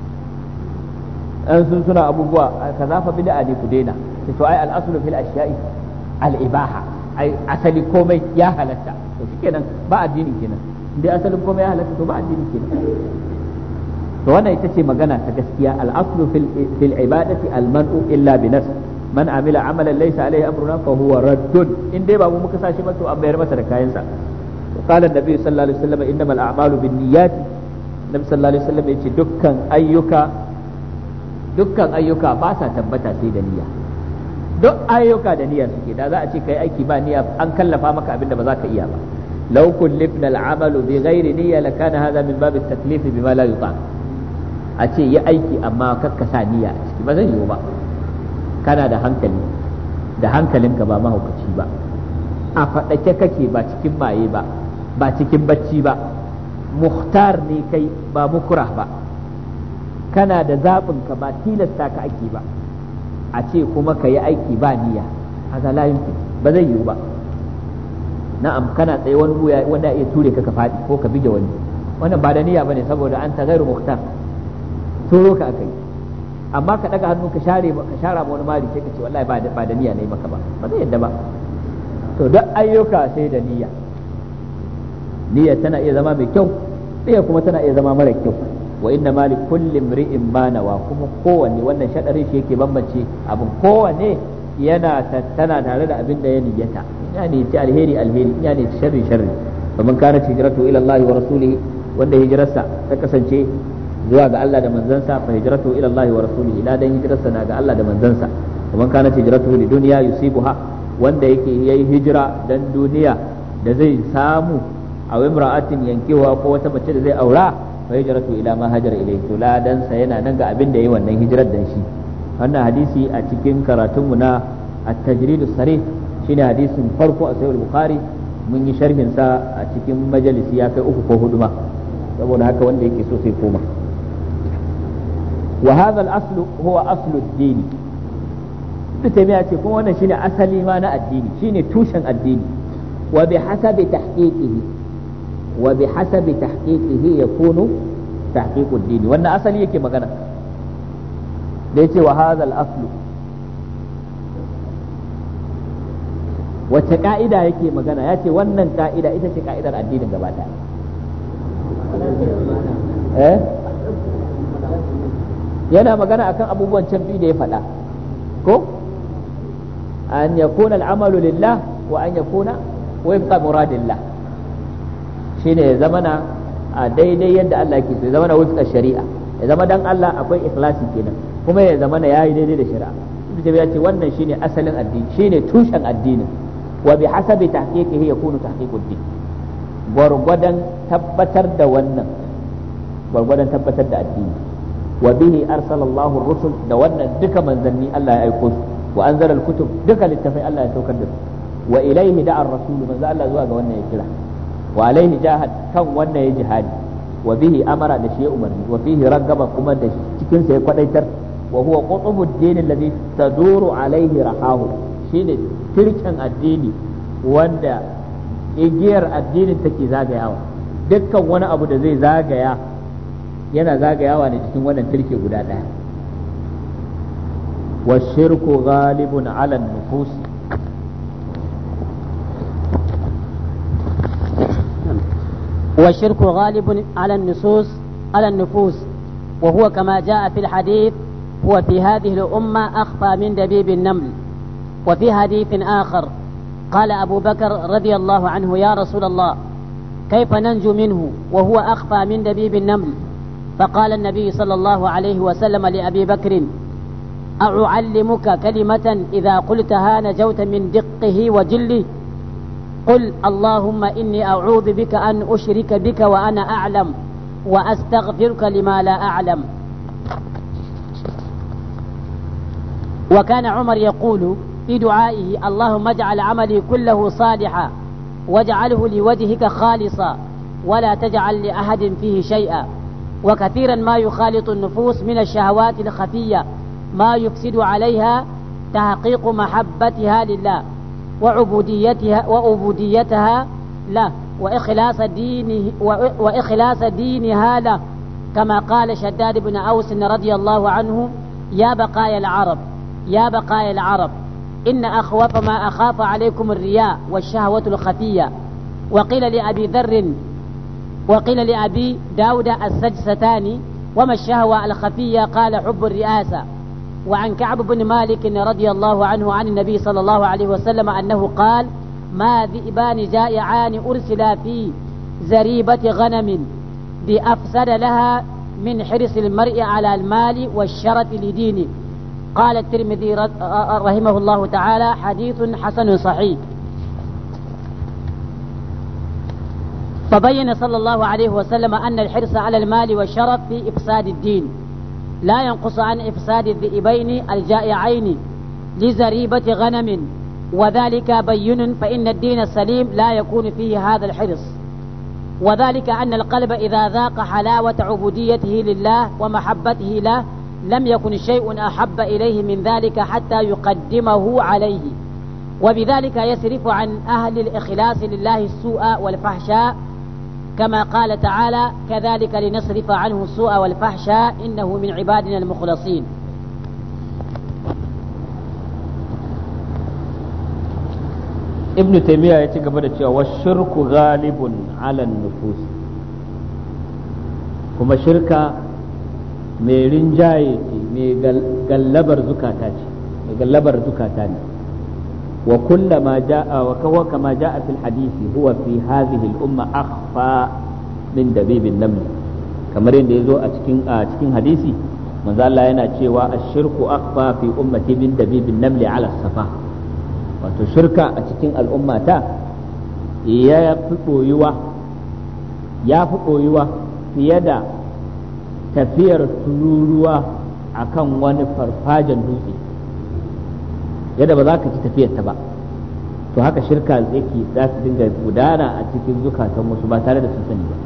an sun suna abubuwa kaza fa bid'a ne ku daina, to ai al-aslu fil ashiya'i al-ibaha, ai asali komai ya halatta, to shikenan ba addini kenan. Indai asalin komai ya halatta to ba addini kenan. To wannan ita ce magana ta gaskiya. al-aslu fil fil ibadati al-man'u illa bi nas, man amila amalan laysa alayhi amruna fa huwa raddun. In dai ba mu muka sashi ba to an bayar masa da kayansa. قال النبي صلى الله عليه وسلم إنما الأعمال بالنيات. النبي صلى الله عليه وسلم يقول دكان أيوكا dukkan ayyuka ba sa tabbata sai da niyya. Duk ayyuka da niyya suke, da za a ce kai aiki ba niyya an kallafa maka abin da ba za ka iya ba. law kullifna al-amalu bi ghairi niyya lakana hadha min bab at-taklif bima la yuta. A ce yi aiki amma kakka sa niyya a ciki ba zai yiwu ba. Kana da hankali, da hankalinka ba mahaukaci ba, a faɗake kake ba cikin maye ba, ba cikin bacci ba, muhtar ne kai ba mukrah ba, kana da zaɓin ka ba tilasta ka ake ba, a ce kuma ka yi aiki ba niyya, haka la yumkin, ba zai yiwu ba. Na'am, kana tsaye wani buya wanda iya ture ka ka faɗi ko ka bige wani, wannan ba da niyya bane saboda an ta gairu muhtar, turo ka akai. Amma ka daga hannu ka share ka shara ma wani mali sai ka ce wallahi ba da ba da niyya ne maka ba, ba zai yadda ba. To duk ayyuka sai da niyya. Niyya tana iya zama mai kyau, niyya kuma tana iya zama mara kyau. Wa inna ma li kulli imri'in ma nawa, kuma kowanne wannan shadarin shi yake bambance abin, kowanne yana tana tare da abin da ya niyyata. Ya ne ci alheri alheri, ya ne ci sharri sharri. Fa man kana hijratu ila Allah wa rasulihi, wanda hijrarsa ta kasance zuwa ga Allah da manzansa fa hijratu ila Allah wa rasulihi la dan hijrarsa na ga Allah da manzansa kuma kana hijratu li dunya yusibuha wanda yake yayi hijira dan duniya da zai samu a imra'atin yankewa ko wata mace da zai aura fa hijratu ila ma hajara ilayhi to la dan sa yana nan ga abin da yayi wannan hijirar dan shi wannan hadisi a cikin karatunmu na at-tajrid as-sarih shine hadisin farko a sahih al-bukhari mun yi sharhin sa a cikin majalisi ya kai uku ko hudu ma saboda haka wanda yake so sai koma wa hadha al-aslu huwa aslu ad-din duk tabi'a ce kuma wannan shine asali ma na addini shine tushen addini wa bi hasabi tahqiqihi wa bi hasabi tahqiqihi yakunu tahqiqu ad-din wannan asali yake magana da yace wa hadha al-aslu wacce ka'ida yake magana ya ce wannan ka'ida ita ce ka'idar addinin gaba ɗaya eh yana magana akan abubuwan can biyu da ya faɗa ko an yakuna al'amalu lillah wa an yakuna wifqa muradillah shine ya zamana a daidai yadda Allah yake so ya zamana wifqa shari'a ya zama dan Allah akwai ikhlasi kenan kuma ya zamana yayi daidai da shari'a ibnu ya ce wannan shine asalin addini shine tushen addinin wa bi hasabi tahqiqihi yakunu tahqiqud din gwargwadon tabbatar da wannan gwargwadon tabbatar da addini wa bihi arsalallahu ar-rusul da wannan duka manzanni Allah ya aiko su wa anzala al-kutub duka littafai Allah ya saukar da su wa ilayhi da'a ar-rasul manzo Allah zuwa ga wannan ya kira wa alaihi jahad kan wannan ya jihadi wa bihi amara da shi ya umarni wa fihi raggaba kuma da cikin sa ya kwadaitar wa huwa qutubud din alladhi taduru alaihi rahahu shine tirkin addini wanda igiyar addinin take zagayawa dukkan wani abu da zai zagaya yana zagayawa ne cikin wannan tirke guda daya wa shirku ghalibun ala nufus wa shirku ghalibun ala nusus ala nufus wa huwa kama jaa fi alhadith huwa fi hadhihi al-umma akhfa min dabib an-naml وفي حديث آخر قال أبو بكر رضي الله عنه يا رسول الله كيف ننجو منه وهو أخفى من دبيب النمل فقال النبي صلى الله عليه وسلم لأبي بكر أعلمك كلمة إذا قلتها نجوت من دقه وجله قل اللهم إني أعوذ بك أن أشرك بك وأنا أعلم وأستغفرك لما لا أعلم. وكان عمر يقول في دعائه اللهم اجعل عملي كله صالحا واجعله لوجهك خالصا ولا تجعل لأحد فيه شيئا. وكثيرا ما يخالط النفوس من الشهوات الخفية ما يفسد عليها تحقيق محبتها لله وعبوديتها وعبوديتها له وإخلاص دينه وإخلاص دينها له كما قال شداد بن أوس رضي الله عنه يا بقايا العرب يا بقايا العرب إن أخوف ما أخاف عليكم الرياء والشهوة الخفية. وقيل لأبي ذر وقيل لأبي داود السجستاني وما الشهوة الخفية قال حب الرئاسة. وعن كعب بن مالك رضي الله عنه عن النبي صلى الله عليه وسلم أنه قال ما ذئبان جائعان أرسلا في زريبة غنم بأفسد لها من حرص المرء على المال والشرف لدينه. قال الترمذي رحمه الله تعالى حديث حسن صحيح. فبين صلى الله عليه وسلم أن الحرص على المال والشرف في إفساد الدين لا ينقص عن إفساد الذئبين الجائعين لزريبة غنم وذلك بين فإن الدين السليم لا يكون فيه هذا الحرص. وذلك أن القلب إذا ذاق حلاوة عبوديته لله ومحبته له لم يكن شيء أحب إليه من ذلك حتى يقدمه عليه وبذلك يصرف عن أهل الإخلاص لله السوء والفحشاء كما قال تعالى كذلك لنصرف عنه السوء والفحشاء إنه من عبادنا المخلصين. ابن تيمية يتقبل والشرك غالب على النفوس كما شركة mai rinjaye ce mai gallabar zukata ce mai gallabar zukata ne wa kullama jaa wa kawa kama jaa fil hadisi huwa fi hadhihi al umma akhfa min dabib an naml kamar yadda ya zo a cikin a cikin hadisi manzo Allah yana cewa ash-shirku akhfa fi ummati min dabibin namli ala safa, wato shirka a cikin al'ummata ya fi koyuwa ya fi koyuwa fiye da tafiyar tururuwa akan wani farfajen dutse, yadda ba za ka ci tafiyar ta ba, to haka shirka yake za su dinga gudana a cikin zukatan wasu ba tare da sun sani ba.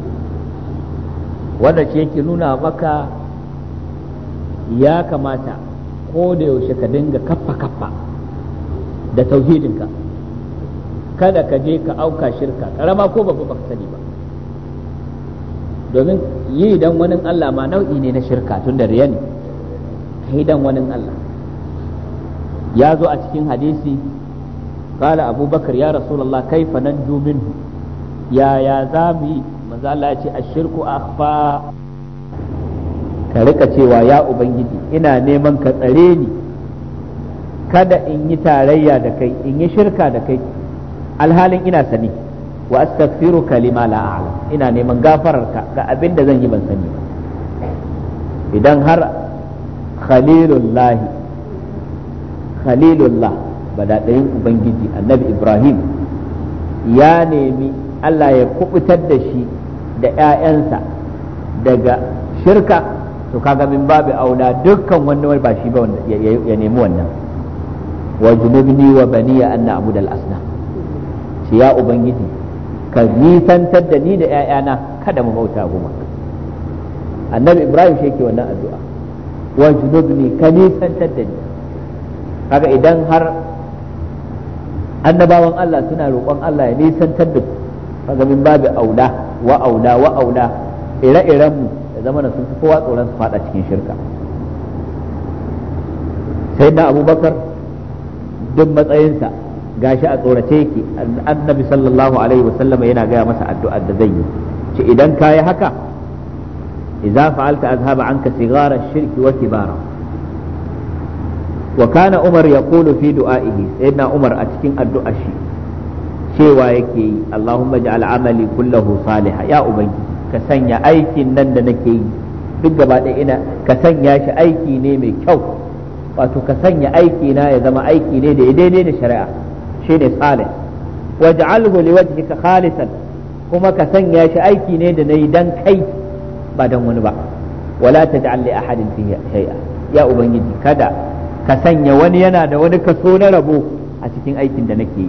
wanda shi yake nuna maka ya kamata ko da yaushe ka dinga kaffa kaffa da tauhidinka, kada ka je ka auka shirka karama ko babba baka sani ba, domin yi dan wani Allah ma nau'i ne na shirka tun da riya ne, kai dan wani Allah. ya zo a cikin hadisi qala abubakar ya rasulullah kaifa nanju minhu, ya ya zamu manzo Allah ya ce ashirku akhfa, ka rika cewa ya ubangiji ina neman ka tsare ni kada in yi tarayya da kai, in yi shirka da kai alhalin ina sani, wa astaghfiruka lima la a'lam, ina neman gafararka ga abin da zan yi ban sani ba. idan har khalilullah khalilullah badadayin ubangiji annabi Ibrahim ya nemi Allah ya kubutar da shi da ‘ya'yansa daga shirka, to kaga min babu aula dukkan wani ba shi ba ya nemi wannan. wa junubni wa baniya an na'budu al-asnam, shi ya ubangiji ka nisantar da ni da ‘ya'yana kada mu bauta goma. annabi Ibrahim shi yake wannan addu'a, wa junubni ka nisantar da ni. kaga idan har annabawan Allah suna roƙon Allah ya nisantar da su, kaga min babu aula wa aula wa aula ire-iren mu da zamanin sun fi kowa tsoron su fada cikin shirka. sai na abubakar duk matsayinsa gashi a tsorace yake, annabi sallallahu alaihi wasallam yana gaya masa addu'ar da zai yi, ce idan kayi haka idza fa'alta azhaba anka sigara shirki wa kibara. wa kana umar yaqulu fi du'a'ihi, sayyidina umar a cikin addu'ar shi cewa yake yi Allahumma ja'al amali kullahu salihah, ya ubangi ka sanya aikin nan da nake yi duk gaba ɗaya ina ka sanya shi aiki ne mai kyau, wato ka sanya aiki na ya zama aiki ne da ya daidai da shari'a shine salih, waj'alhu liwajhika khalisan, kuma ka sanya shi aiki ne da nayi dan kai ba dan wani ba, wala taj'al li ahadin fihi shay'a, ya ubangiji kada ka sanya wani yana da wani kaso na rabo a cikin aikin da nake yi.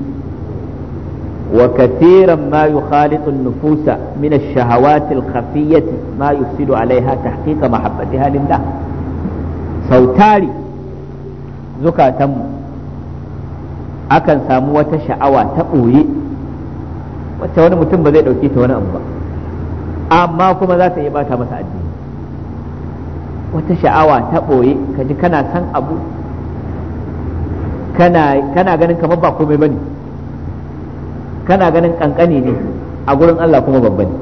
وكثيرا ما يخالط النفوس من الشهوات الخفية ما يفسد عليها تحقيق محبتها لله. sautari zukatanmu akan samu wata sha'awa ta ɓoye wacce wani mutum ba zai ɗauke ta wani abu ba, amma kuma za ta iya bata masa addini. wata sha'awa ta ɓoye kaji kana san abu kana ganin kamar ba komai bane, kana ganin kankani ne a gurin Allah kuma babba ne.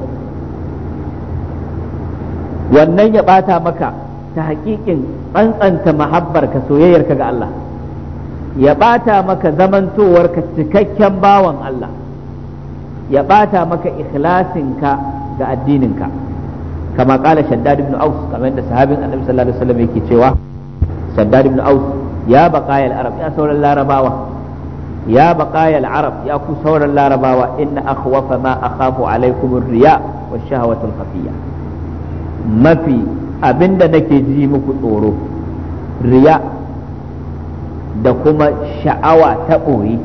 wannan ya bata maka ta hakikin tsantsanta mahabbarka soyayyarka ga Allah, ya bata maka zamantowarka cikakken bawan Allah, ya bata maka ikhlasinka ga addininka, kama kala Shaddad ibn Aus, kamar da sahabin Annabi sallallahu alaihi wasallam yake cewa Shaddad ibn Aus, ya baqayal arab, ya sauran larabawa ya baqayal arab, ya ku sauran larabawa, inna akhwafa ma akhafu alaikum ar-riya wa shahawatul khafiyya, mafi abinda nake ji muku tsoro riya da kuma sha'awa ta ɓoye.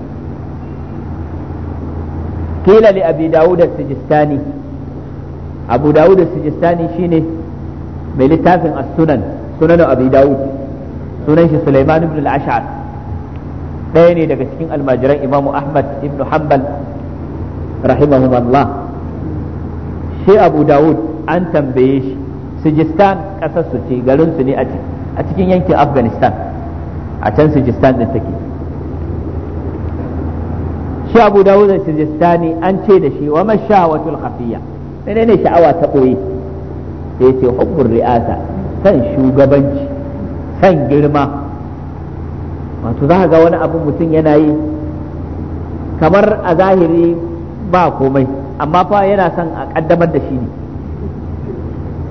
kila li abi dawud as-sijistani, abu dawud as-sijistani shine mai littafin as-sunan, sunan abi dawud, sunan shi sulaiman ibn al-ash'ar, ɗaya ne daga cikin almajiran imamu ahmad ibn hanbal rahimahumullah. shi abu dawud an tambaye shi, sijistan ƙasar su ce, garin su ne a cikin yankin afghanistan, a can sijistan din take. shi abu dawud sijistani an ce da shi wa mashawatul khafiyya, menene sha'awa ta ɓoye? sai ce hubbur ri'asa, san shugabanci, san girma. wato za ka ga wani abu mutum yana yi kamar a zahiri ba komai, amma fa yana son a kaddamar da shi ne,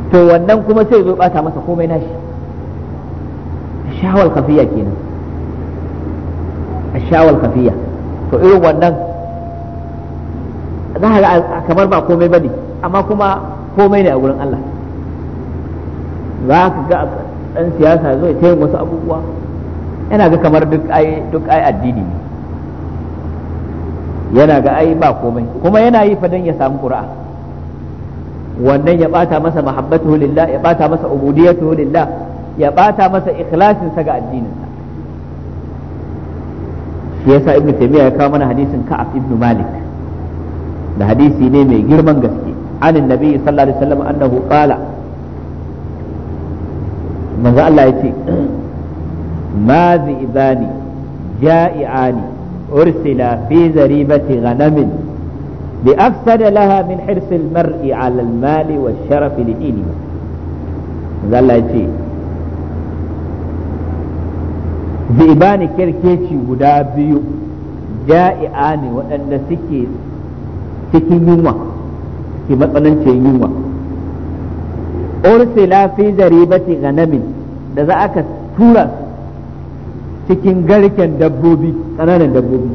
to wannan kuma sai zo bata masa komai nashi. Shahawal kafiya kenan, shahawal kafiya. To irin wannan za ka ga kamar ba komai bane, amma kuma komai ne a gurin Allah. Za ka ga dan siyasa zo ya yin wasu abubuwa, yana ga kamar duk ai duk ai addini ne, yana ga ai ba komai, kuma yana yi fa dan ya samu qur'a. Wannan ya bata masa mahabbatuhu lillah, ya bata masa ubudiyatuhu lillah, ya bata masa ikhlasin sa ga addinin sa. Shi yasa ibnu taymiya ya kawo mana hadisin ka'ab ibn malik, da hadisi ne mai girman gaske, anin nabi sallallahu alaihi wasallam annahu qala, manzo Allah yace ma zi'bani ja'i'ani ursila fi zaribati ghanamin bi afsada laha min hirs al-mar'i 'ala al-mali wash-sharaf li dinihi. Manzo Allah yace zi'bani kirkeci guda biyu ja'i'ani waɗanda suke cikin yunwa, ke matsanancin yunwa, ursila fi zaribati ghanamin, da za aka tura cikin garken dabbobi, ƙananan dabbobi.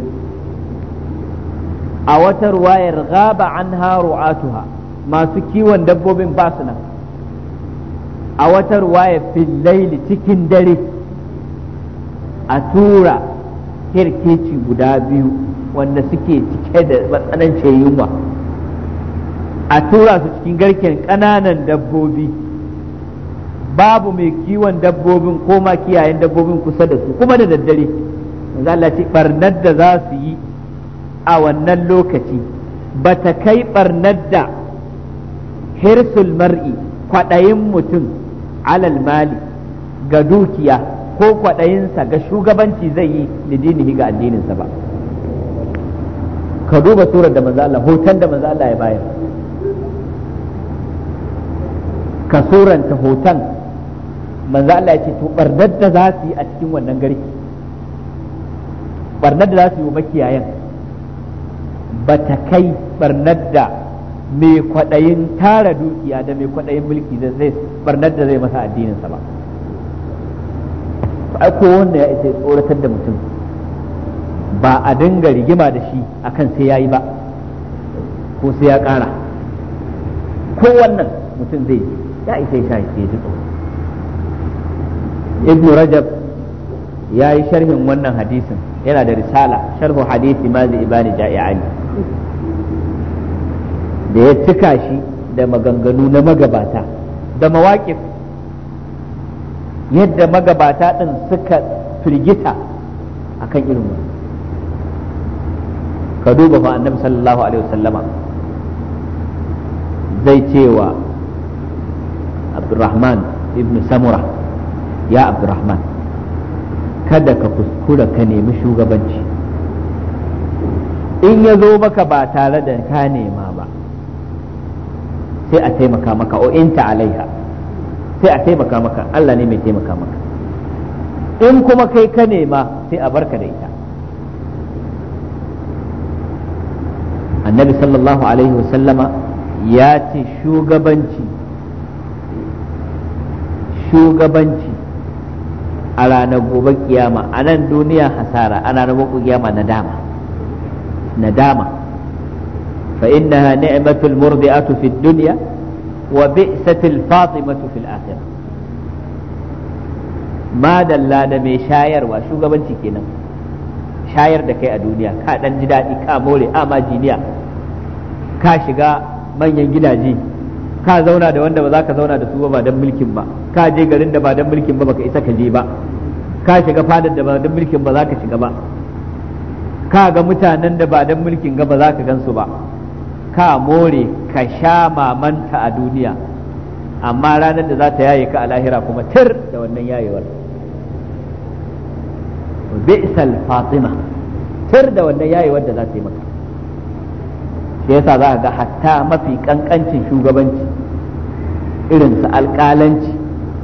A wata ruwayar gaba an ru'atuha, masu kiwon dabbobin ba su nan. A wata ruwayar fil laili, cikin dare a tura kirkeci guda biyu wanda suke cike da matsanancin yunwa, a tura su cikin garken ƙananan dabbobi, babu mai kiwon dabbobin ko ma kiyayen dabbobin kusa da su, kuma da daddare. manzo Allah ce barnar da za su yi a wannan lokaci ba ta kai barnar da hirsul mar'i, kwaɗayin mutum alal mali ga dukiya ko kwaɗayinsa ga shugabanci zai yi lidinihi ga addininsa ba. Ka duba surar da manzo Allah, hoton da manzo Allah ya bayar, ka suranta hoton manzo Allah ya ce to barnar da za su yi a cikin wannan garki, barnar da za su yi wa makiyayan ba ta kai barnar da mai kwaɗayin tara dukiya da mai kwaɗayin mulki da zai barnar da zai masa addininsa ba. Ai ko wanda ya isa tsoratar da mutum ba a dinga rigima da shi akan sai yayi ba ko sai ya ƙara, ko wannan mutum zai ya isa ya shi ya ji tsoro. Ibn Rajab ya yi sharhin wannan hadisin, yana da risala sharhu hadisi mazi ibani ja'i'ani, da ya cika shi da maganganu na magabata da mawaƙif, yadda magabata ɗin suka firgita akan irin wannan. Ka duba fa annabi sallallahu alaihi wasallama zai cewa Abdurrahman ibn Samura, ya Abdurrahman, kada ka kuskura ka nemi shugabanci in ya zo maka ba tare da ka nema ba, sai a taimaka maka, o inta alaiha, sai a taimaka maka, Allah ne mai taimaka maka. In kuma kai ka nema sai a barka da ita. Annabi sallallahu alaihi wasallama ya ce shugabanci shugabanci a ranar gobe kiyama, a nan duniya hasara, a ranar gobe kiyama nadama nadama fa innaha ni'matul murdi'atu fid dunya wa bi'satil fatimatu fil akhirah. Madalla da mai shayarwa, shugabanci kenan, shayar da kai a duniya, ka dan ji daɗi, ka more ama jiniya, ka shiga manyan gidaje, ka zauna da wanda ba za ka zauna da su ba don mulkin ba, ka je garin da ba don mulkin ba baka isa ka je ba, ka shiga fadar da ba don mulkin ba za ka shiga ba, ka ga mutanen da ba don mulkin ga ba za ka gansu ba, ka more ka sha mamanta a duniya, amma ranar da za ta yaye ka a lahira kuma tir da wannan yayewar. Bi'sal fatima, tir da wannan yayewar da za ta yi maka. Shi yasa za ka ga hatta mafi kankancin shugabanci irin su alƙalanci,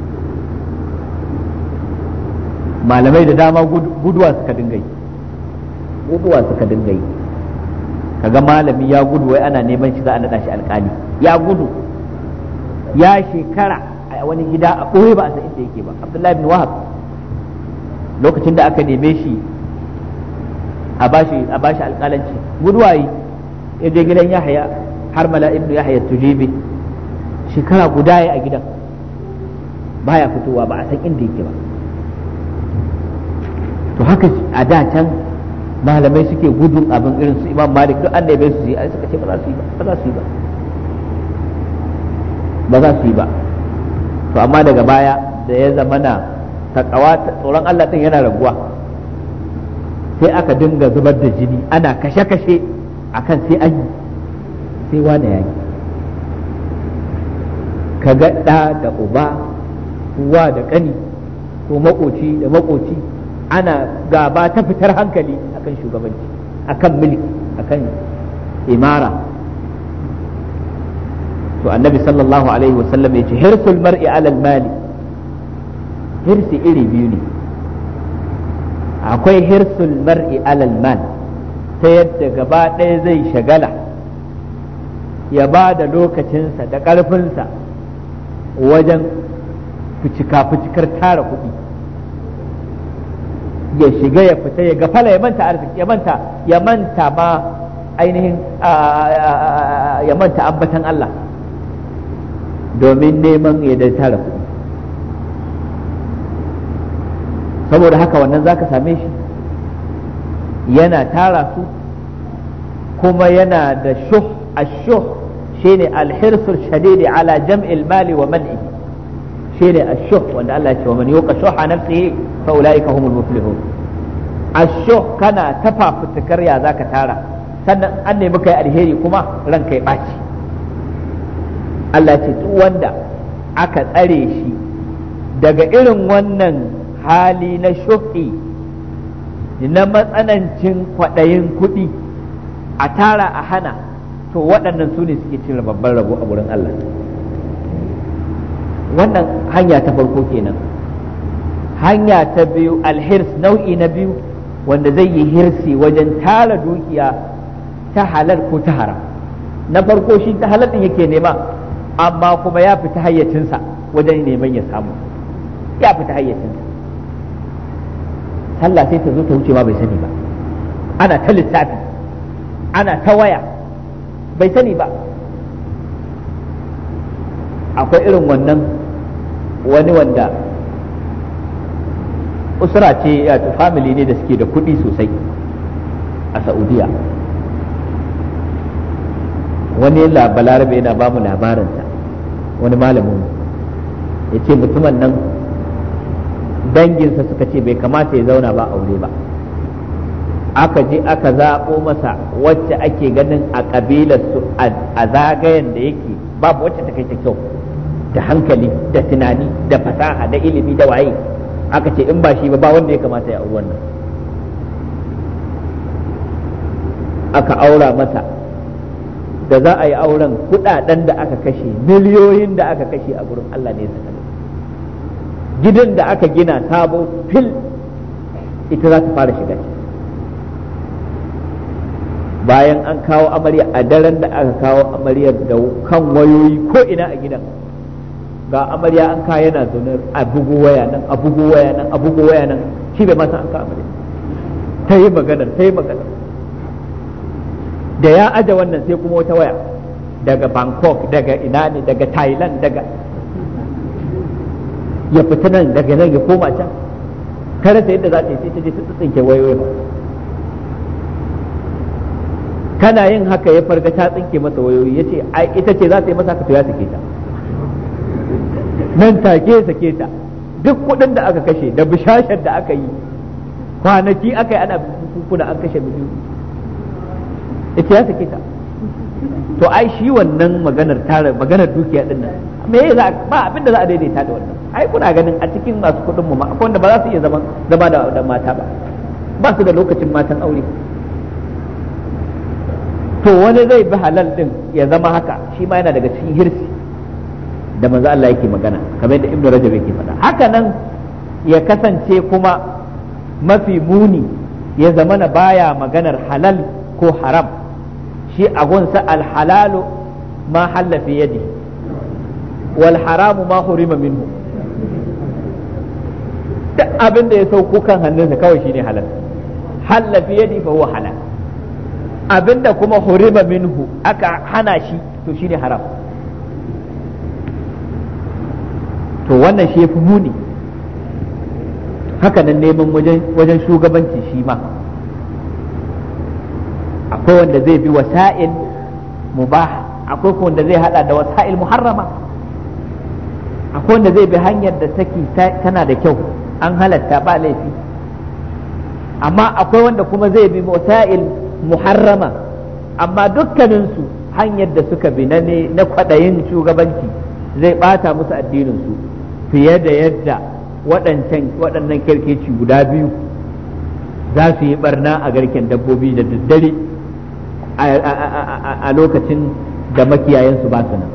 malamai da dama guduwa suka dinga yi guduwa suka dinga yi kaga malami ya gudu wai ana neman shi za a naɗa shi alƙali, ya gudu ya shekara a wani gida a ɓoye ba a san inda yake ba. Abdullahi ibn Wahab lokacin da aka neme shi a bashi a bashi alƙalanci guduwayi ya je gidan Yahya har mala ibn Yahya Tujibi shekara guda ya a gidan baya fitowa ba a san inda yake ba. To haka a da can malamai suke gudun abin irin su Imam Malik duk annabi su yi ai suka ce ba za su yi ba ba za su yi ba ba za su yi ba. To amma daga baya da ya zamana takawa tsoron Allah din yana raguwa sai aka dinga zubar da jini ana kashe-kashe akan sai an yi sai wane ya yi. Ka ga ɗa da uba uwa da ƙani ko makoci da makoci ana gaba ta fitar hankali akan shugabanci akan mulki akan imara. To annabi sallallahu alaihi wasallam ya ce hirsul mar'i alal mali, hirsi iri biyu ne. Akwai hirsul mar'i alal mal ta yadda gaba ɗaya zai shagala ya ba da lokacinsa da ƙarfinsa wajen fucika-fucikar tara kuɗi, ya shiga ya fita ya gafala ya manta arziki ya manta ya manta ma ainihin ya manta ambatan Allah domin neman ya da tara kuɗi. Saboda haka wannan zaka same shi yana tara su kuma yana da shuh ash-shuh shine al-hirsul shadidi ala jam'il mali wa man'ihi, shine ash-shuh wanda Allah ya ce wa man yuqa shuha nafsihi fa ulaika humul muflihun. Ash-shuh kana tafafutukar ya zaka tara sannan an nemi kai alheri kuma ranka ya baci. Allah ya ce duk wanda aka tsare shi daga irin wannan hali na shuhi na matsanancin kwaɗayin kuɗi a tara a hana, to waɗannan su ne suke cin babban rabo a wurin Allah. Wannan hanya ta farko kenan. Hanya ta biyu alhirs, nau'i na biyu wanda zai yi hirsi wajen tara dukiya ta halal ko ta haram. Na farko shi ta halal din yake nema amma kuma ya fita hayyacinsa wajen neman ya samu, ya fita hayyacinsa. Sallah sai ta zo ta wuce ma bai sani ba, ana ta lissafi ana ta waya bai sani ba. Akwai irin wannan wani wanda usra ce ya family ne da suke da kuɗi sosai a Saudiya. Wani balarabe yana ba mu labarinsa, wani malamin ya ce mutumin nan danginsa suka ce bai kamata ya zauna ba aure ba, aka je aka zaɓo masa wacce ake ganin a ƙabilarsu a zagayen da yake babu wacce ta kai ta kyau da hankali da tunani da fasaha da ilimi da waye, aka ce in ba shi ba ba wanda ya kamata ya auri wannan. Aka aura masa, da za a yi auren kudaden da aka kashe miliyoyin da aka kashe a gurin Allah ne ya gidan da aka gina sabo fil ita za ta fara shiga ciki. Bayan an kawo amarya, a daren da aka kawo amaryar da kan wayoyi ko ina a gidan, ga amarya an kawo yana zaune a bugu waya nan a bugu waya nan a bugu waya nan, shi bai masa an kawo amarya. Ta yi maganar ta yi maganar da ya aje wannan sai kuma wata waya daga Bangkok, daga ina ne, daga Thailand, daga ya fita nan daga nan ya koma can, kare ta yadda za ta yi sai ta je ta tsinke wayoyi. Kana yin haka ya farga ta tsinke masa wayoyi, ya ce ai ita ce za ta yi masa haka to ya sake ta nan take ya sake ta. Duk kuɗin da aka kashe da bishashar da aka yi kwanaki aka yi ana bukukuna an kashe miliyoyi, ita ya sake ta. To ai shi wannan maganar tara maganar dukiya din nan me za ba abin da za a daidaita da wannan. Ai kuna ganin a cikin masu kuɗin mu ma akwai wanda ba za su iya zama zama da, da mata ba, ba su da lokacin matan aure. To wani zai bi halal din ya zama haka, shi ma yana daga cikin hirsi da manzo Allah yake magana, kamar yadda Ibn Rajab yake faɗa. Haka nan ya kasance kuma mafi muni ya zamana baya maganar halal ko haram, shi agunsa alhalalu ma halla fi yadi, wal haramu ma hurima minhu, duk abin da ya sauko kan hannunsa kawai shine halal, halla fi yadi fa huwa halal, abinda kuma hurima minhu aka hana shi to shine haram. to wannan shi yafi muni. haka nan neman wajen wajen shugabanci shi ma akwai wanda zai bi wasa'il mubah, akwai wanda zai hada da wasa'il muharrama, akwai wanda zai bi hanyar da take tana da kyau an halatta ba laifi, amma akwai wanda kuma zai bi wasa'il muharrama, amma dukkaninsu hanyar da suka bi na ne na kwadayin shugabanci zai bata musu addininsu fiye da yadda waɗancan waɗannan kirkeci guda biyu za su yi barna a garken dabbobi da daddare a lokacin da makiyayensu ba su nan.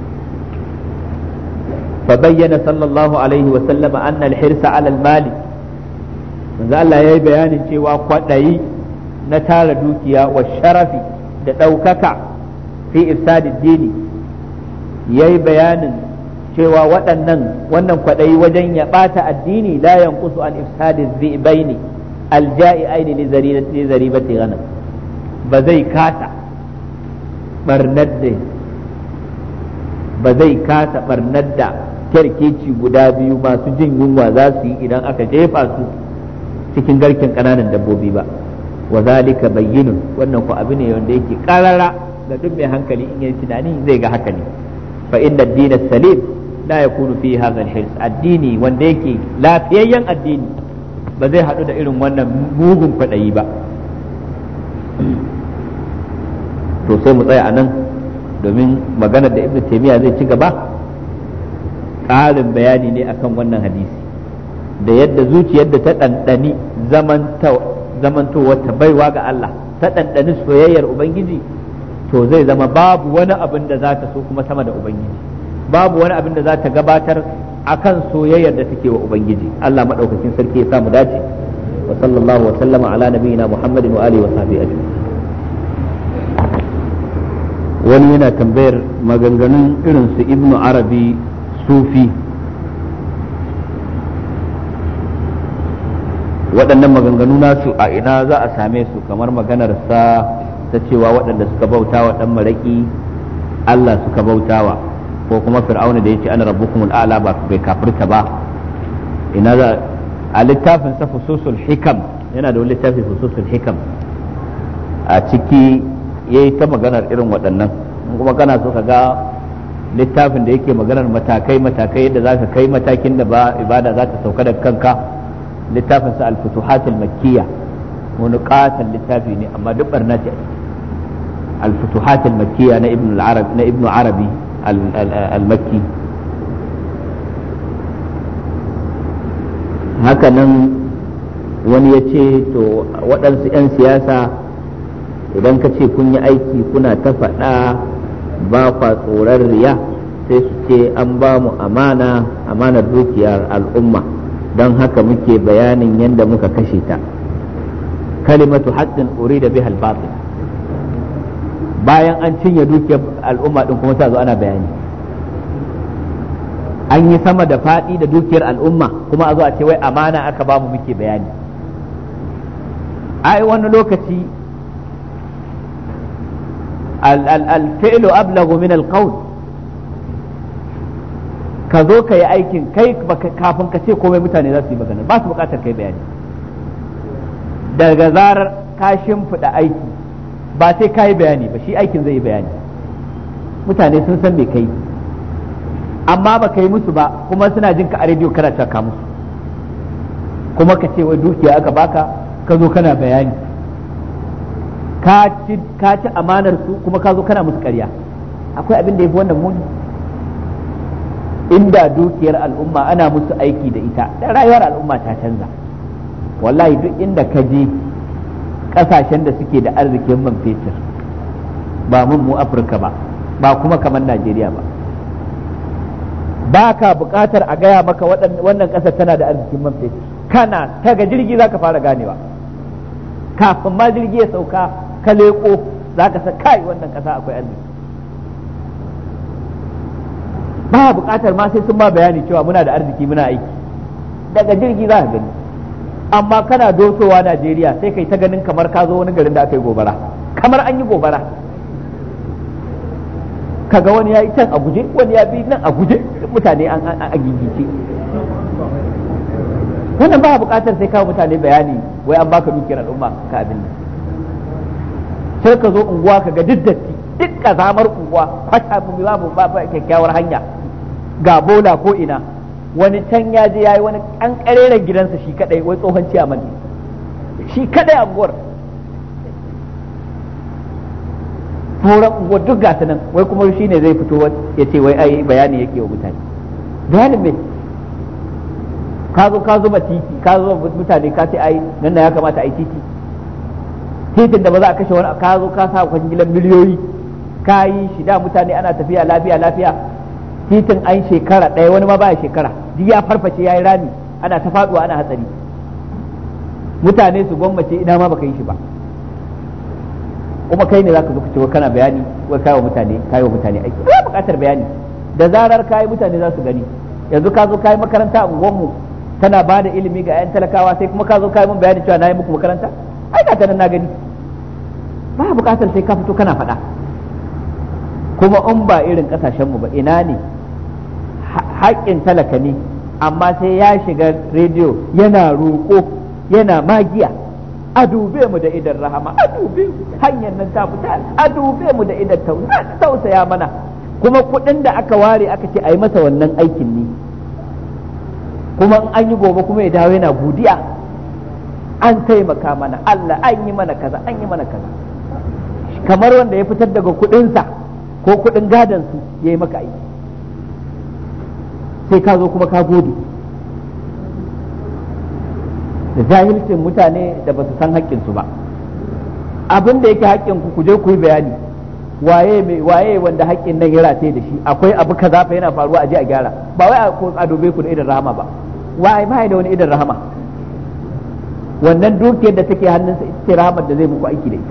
فبين صلى الله عليه وسلم أن الحرص على المال manzo Allah yayi bayanin cewa kwadayi na tara dukiya wa sharafi da ɗaukaka fi ifsadid dini, yayi bayanin cewa waɗannan wannan kwadayi wajen ya ɓata addini la yanqusu an ifsadiz zibaini alja'iaini li zaribati ghanam, ba zai kasa barnar da ba zai kasa barnar da kerkeci guda biyu masu jin yunwa za su yi idan aka jefa su cikin garken ƙananan dabbobi ba. wa zalika bayyinun, wannan ko abu ne wanda yake karara ga duk mai hankali in yi tunani zai ga haka ne. fa inna ad-din as-salim la yakunu fi hadha al-hirs, addini wanda yake lafiyayyen addini ba zai hadu da irin wannan mugun kwadayi ba. to sai mu tsaya anan domin maganar da Ibn Taymiyyah zai ci gaba ƙarin bayani ne akan wannan hadisi da yadda zuciyar da ta ɗanɗani zamantowar ta baiwa ga Allah, ta ɗanɗani soyayyar Ubangiji, to zai zama babu wani abin da za ta so kuma sama da Ubangiji, babu wani abin da za ta gabatar akan soyayyar da take wa Ubangiji. Allah maɗaukakin sarki ya sa mu dace. wa sallallahu wa sallama ala nabiyyina Muhammadin wa alihi wa sahbihi ajma'in. wani yana tambayar maganganun irin su Ibnu Arabi sufi, waɗannan maganganu nasu a ina za a same su, kamar maganar sa ta cewa waɗanda suka bautawa ɗan maraƙi Allah suka bautawa, ko kuma fir'auna da ya ce ana rabbukumul a'la ba bai kafirta ba. ina za a littafin sa fususul hikam, yana da wani littafin fususul hikam, a ciki yayi ta maganar irin waɗannan. kuma kana so ka ga littafin da yake maganar matakai matakai yadda za ka kai matakin da ba ibada za ta sauka da kanka, littafin sa al-futuhatul makkiyya, wani katon littafi ne amma duk barna ce. al-futuhatul makkiyya na ibn al-arabi na ibn arabi al-makki. haka nan wani ya ce to waɗansu 'yan siyasa idan ka ce kun yi aiki kuna ta faɗa ba kwa tsoron riya, sai su ce an ba mu amana amanar dukiyar al'umma don haka muke bayanin yadda muka kashe ta. kalimatu haqqin urida biha al-batil, bayan an cinye dukiyar al'umma din kuma ta zo ana bayani. an yi sama da faɗi da dukiyar al'umma kuma a zo a ce wai amana aka ba mu muke bayani. ai wani lokaci al-fi'lu ablaghu min al-qawl, ka zo ka yi aikin kai kafin ka ce komai mutane za su yi magana, ba su bukatar kai bayani. daga zarar ka shimfiɗa aiki ba sai ka yi bayani ba, shi aikin zai yi bayani, mutane sun san me kai, amma ba ka yi musu ba kuma suna jin ka a rediyo kana caka musu, kuma ka ce wai dukiya aka baka ka zo kana bayani, ka ci amanar su kuma ka zo kana musu ƙarya. akwai abin da ya fi wannan muni? inda dukiyar al'umma ana musu aiki da ita, da rayuwar al'umma ta canza. wallahi duk inda ka je ƙasashen da suke da arzikin man fetur, ba mun mu Afirka ba, ba kuma kamar Najeriya ba, ba ka buƙatar a gaya maka wannan ƙasar tana da arzikin man fetur, kana ta ga jirgi za ka fara ganewa, kafin ma jirgi ya sauka ka leƙo za ka sa kai wannan ƙasa akwai arziki. ba buƙatar ma sai sun ma bayani cewa muna da arziki muna aiki, daga jirgi za ka gani. Amma kana dosowa Najeriya sai kai ta ganin kamar ka zo wani garin da aka yi gobara, kamar an yi gobara. Kaga wani ya yi can a guje, wani ya bi nan a guje, mutane an a gigice. Wannan ba buƙatar sai kawo mutane bayani wai an baka dukiyar al'umma ka abin nan. Sai ka zo unguwa ka ga duk datti, duk kazamar unguwa, kwata babu babu kyakkyawar hanya, ga bola ko ina. Wani can ya je yayi wani kankareren gidansa shi kadai, wai tsohon ciyaman ne shi kadai a unguwar. Sauran unguwar duk gasa nan, wai kuma shi ne zai fito ya ce wai ai bayani yake wa mutane. Bayanin me? Ka zo ka zuba titi, ka zo mutane ka ce ai nan na ya kamata ai titi. Titin da ba za a kashe wani, ka zo ka sa kwangilan miliyoyi, ka yi shi da mutane ana tafiya lafiya lafiya. Titin an shekara ɗaya, wani ma baya shekara, duk ya farfashe ya yi rami, ana ta faduwa ana hatsari. Mutane su gwammace ina ma baka yi shi ba, kuma kai ne zaka zo ka ce kana bayani wai kai wa mutane kai wa mutane aiki. Ba buƙatar bayani, da zarar kai mutane za su gani. Yanzu ka zo kai makaranta a unguwarmu tana ba da ilimi ga 'yan talakawa, sai kuma ka zo kai mun bayani cewa na yi muku makaranta, ai ka tana na gani. Ba buƙatar sai ka fito kana faɗa. Kuma in ba irin ƙasashenmu ba, ina ne haƙƙin talaka ne, amma sai ya shiga rediyo yana roƙo yana magiya, a dube mu da idan rahama, a dube hanyar nan ta fita, a dube mu da idan tausaya mana. Kuma kuɗin da aka ware aka ce a yi masa wannan aikin ne, kuma in an yi gobe kuma ya dawo yana godiya, an taimaka mana, Allah an yi mana kaza an yi mana kaza, kamar wanda ya fitar daga kuɗinsa ko kuɗin gadansu ya yi maka aiki. Sai ka zo kuma ka gode. Da jahilcin mutane da ba su san haƙƙinsu ba, abin da yake haƙƙinku ku je ku yi bayani, waye mai waye wanda haƙƙin nan ya rataye da shi, akwai abu kaza fa yana faruwa, a je a gyara, ba wai a dobe ku da idan rahama ba. Waye ba da wani idan rahama? Wannan dukiyar da take hannunsa ita ce rahamar da zai muku aiki da ita.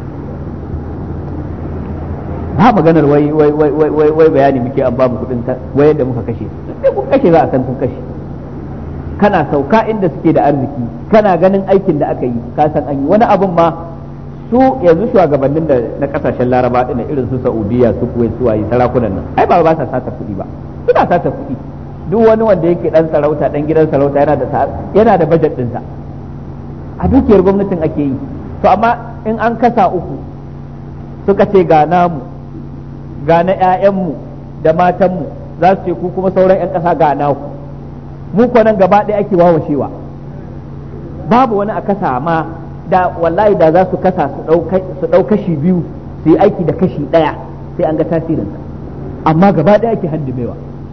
Ba maganar wai wai wai wai wai bayani muke an babu kudin wai da muka kashe, sai kun kashe za a san kun kashe. Kana sauka inda suke da arziki, kana ganin aikin da aka yi, ka san an yi wani abun ma. Su yanzu shugabannin da na kasashen Laraba din irin su Saudiya, su Kuwait, su wayi sarakunan nan, ai ba ba sa sata kuɗi ba, suna sata kuɗi. Duk wani wanda yake dan sarauta, dan gidan sarauta yana da yana da budget ɗinsa, a dukiyar gwamnatin ake yi. To amma in an kasa uku suka ce ga namu, ga na ƴaƴanmu da matanmu, za su ce ku kuma sauran ƴan ƙasa ga naku. Mu ko nan gaba ɗaya ake wawashewa, babu wani a kasa ma da wallahi da za su kasa su ɗau kashi biyu su yi aiki da kashi ɗaya sai an ga tasirinsa, amma gaba ɗaya ake handumewa.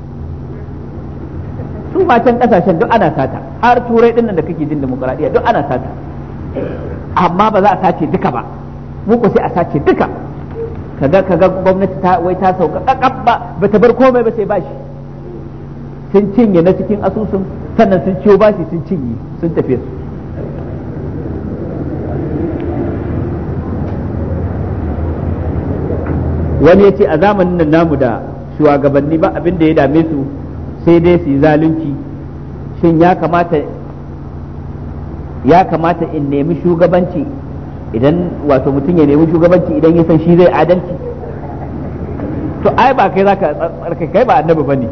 Su ma can ƙasashen duk ana sata, har turai ɗin nan da kake jin demokuraɗiyya duk ana sata, amma ba za a sace duka ba, mu ko sai a sace duka. kaga kaga gwamnati ta wai ta sauka kakab ba bata bar komai ba sai bashi, sun cinye na cikin asusun, sannan sun ciyo bashi sun cinye sun tafi su. Wani ya ce a zamanin nan namu da shugabanni ba abin da ya dame su sai dai su yi zalunci, shin ya kamata ya kamata in nemi shugabanci idan wato mutum ya nemi shugabanci idan ya san shi zai adalci? To ai ba kai zaka tsarkai, kai ba annabi bane.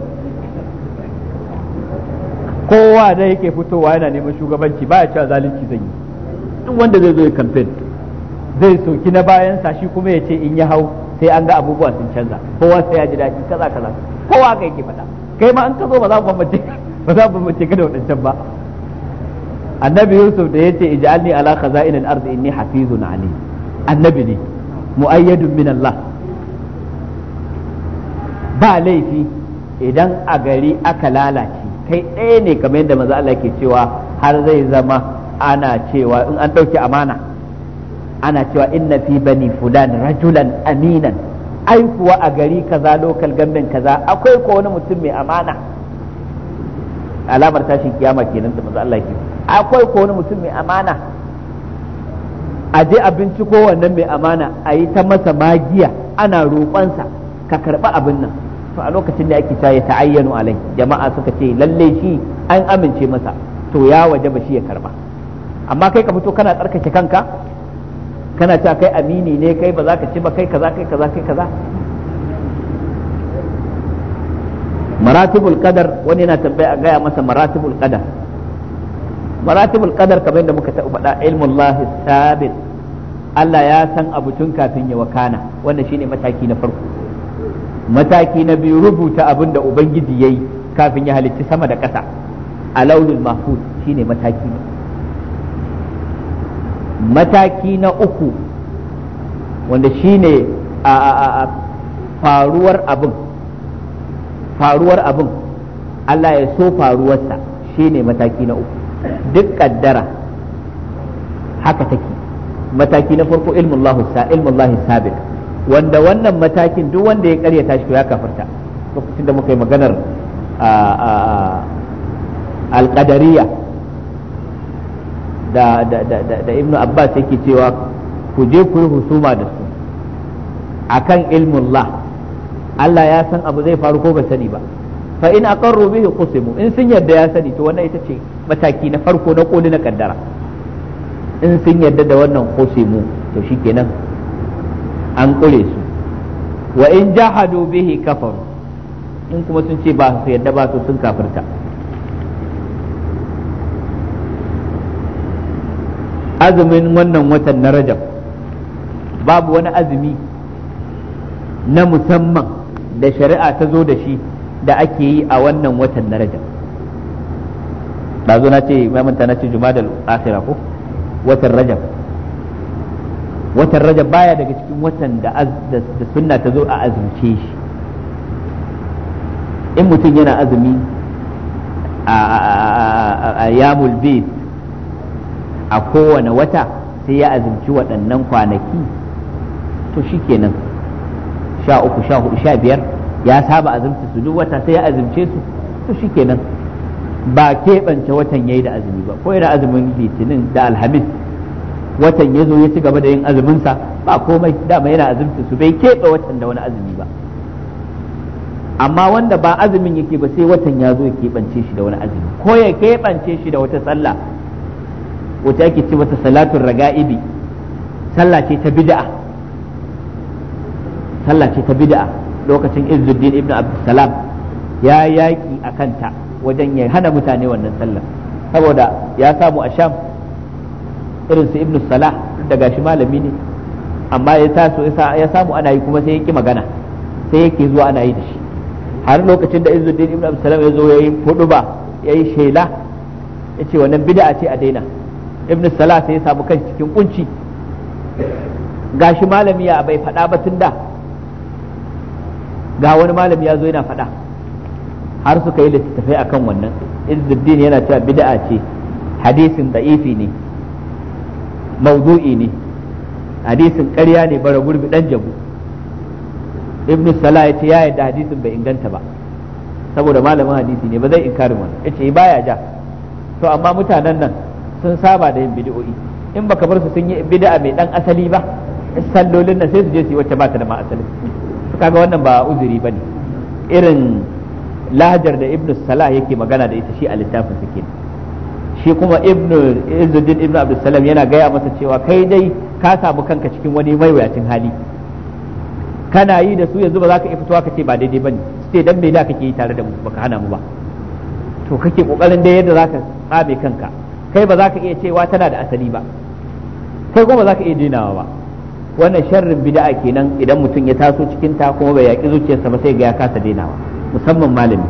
Kowa da yake fitowa yana neman shugabanci baya cewa zalunci zai yi. Duk wanda zai zo ya campaign zai soki na bayan sa, shi kuma ya ce in ya hau sai an ga abubuwa sun canza, kowa sai ya ji daɗi kaza kaza, kowa ka yake faɗa. Kai ma an ka zo ba za mu bambance ba za mu bambance ka da wadancan ba. Annabi Yusuf da yace ij'alni ala khaza'in al-ard inni hafizun alim, annabi ne mu'ayyadun min Allah. Ba laifi idan a gari aka lalace, kai ɗaya ne kamar yadda manzo Allah ke cewa har zai zama ana cewa in an ɗauki amana ana cewa inna fi bani fulan rajulan aminan, ai kuwa a gari kaza local government kaza akwai ko wani mutum mai amana. Alamar tashin kiyama kenan da manzo Allah ke, akwai ko wani mutum mai amana. A je a binciko wannan mai amana, a yi ta masa magiya ana roƙonsa ka karɓi abin nan, to a lokacin da ake cewa ya ta'ayyanu alai jama'a suka ce lalle shi an amince masa to ya wajaba shi ya karba amma kai ka fito kana tsarkake kanka kana cewa kai amini ne kai ba za ka ci ba kai kaza kai kaza kai kaza. maratibul qadar wani yana tambaya a gaya masa maratibul qadar maratibul qadar kamar yadda muka taɓa faɗa ilmullahi sabit Allah ya san abu tun kafin ya wakana wannan shine mataki na farko. Mataki na biyu rubuta abin da ubangiji yayi kafin ya halicci sama da ƙasa a lauhul mahfuz shine mataki na mataki na uku wanda shine a, a, a faruwar abin faruwar abin Allah ya so faruwarsa shine mataki na uku. Duk kaddara haka take. Mataki na farko ilmullahi sa ilmullahi sabiq wanda wannan matakin duk wanda ya karyata shi ya kafarta. Lokacin da muka yi maganar alqadariya da da da da Ibn Abbas yake cewa ku je ku yi husuma da su akan ilmullah Allah ya san abu zai faru ko ba sani ba fa in aqarru bihi qusimu in sun yadda ya sani to wannan ita ce mataki na farko na koli na kaddara. In sun yadda da wannan qusimu to shikenan an kure su wa in jahadu bihi kafaru in kuma sun ce ba su yadda ba to sun kafirta. Azumin wannan watan na Rajab babu wani azumi na musamman da shari'a ta zo da shi da ake yi a wannan watan na Rajab. ba zo na ce mamanta na ce Jumadal akhira ko watan Rajab watan Rajab baya daga cikin watan da da sunna ta zo a azumce shi. In mutum yana azumi a yamul bid a kowane wata sai ya azumci waɗannan kwanaki to shikenan sha uku sha hudu sha biyar ya saba azumta su duk wata sai ya azumce su to shikenan ba keɓance watan yayi da azumi ba ko yana azumin litinin da alhamis watan ya zo ya ci gaba da yin azuminsa ba komai dama yana azumta su bai keɓe watan da wani azumi ba. Amma wanda ba azumin yake ba sai watan ya zo ya keɓance shi da wani azumi ko ya keɓance shi da wata sallah wacce ake ce mata salatul raga'ibi sallah ce ta bid'a sallah ce ta bid'a lokacin Izzuddin ibn Abdussalam ya yaki a kanta wajen ya hana mutane wannan sallah saboda ya samu a Sham irin su Ibn Salah da gashi malami ne amma ya taso ya samu ana yi kuma sai ya ki magana sai yake zuwa ana yi da shi har lokacin da Izzuddin ibn Abdussalam ya zo yayi huduba yayi shela yace wannan bid'a ce a daina. Ibn Salah sai ya samu kanshi cikin kunci gashi malami ya bai faɗa ba tun da ga wani malami ya zo yana faɗa har suka yi littattafai akan wannan. Izzuddin yana cewa bid'a ce hadisin da'ifi ne mawdu'i ne hadisin ƙarya ne bara gurbi dan jabu. Ibn Salah ya ce ya yadda hadisin bai inganta ba saboda malamin hadisi ne ba zai inkarin wannan yace baya ja to amma mutanen nan sun saba da yin bid'o'i in baka bar su sun yi bid'a mai dan asali ba sallolin nan sai su je su yi wacce ba ta da ma asali to kaga wannan ba uzuri bane. Irin lahajar da Ibn Salah yake magana da ita shi a littafin sa kenan shi kuma Ibn Izzuddin Ibn Abdul Salam yana gaya masa cewa kai dai ka samu kanka cikin wani maiwayacin hali kana yi da su yanzu ba za ka iya fitowa ka ce ba daidai bane sai dan me da kake yi tare da mu baka hana mu ba to kake kokarin da yadda zaka tsabe kanka kai ba za ka iya cewa tana da asali ba kai kuma ba za ka iya dinawa ba. Wannan sharrin bid'a kenan idan mutum ya taso cikin ta kuma bai yaki zuciyarsa ba sai ga ya kasa dinawa musamman malami.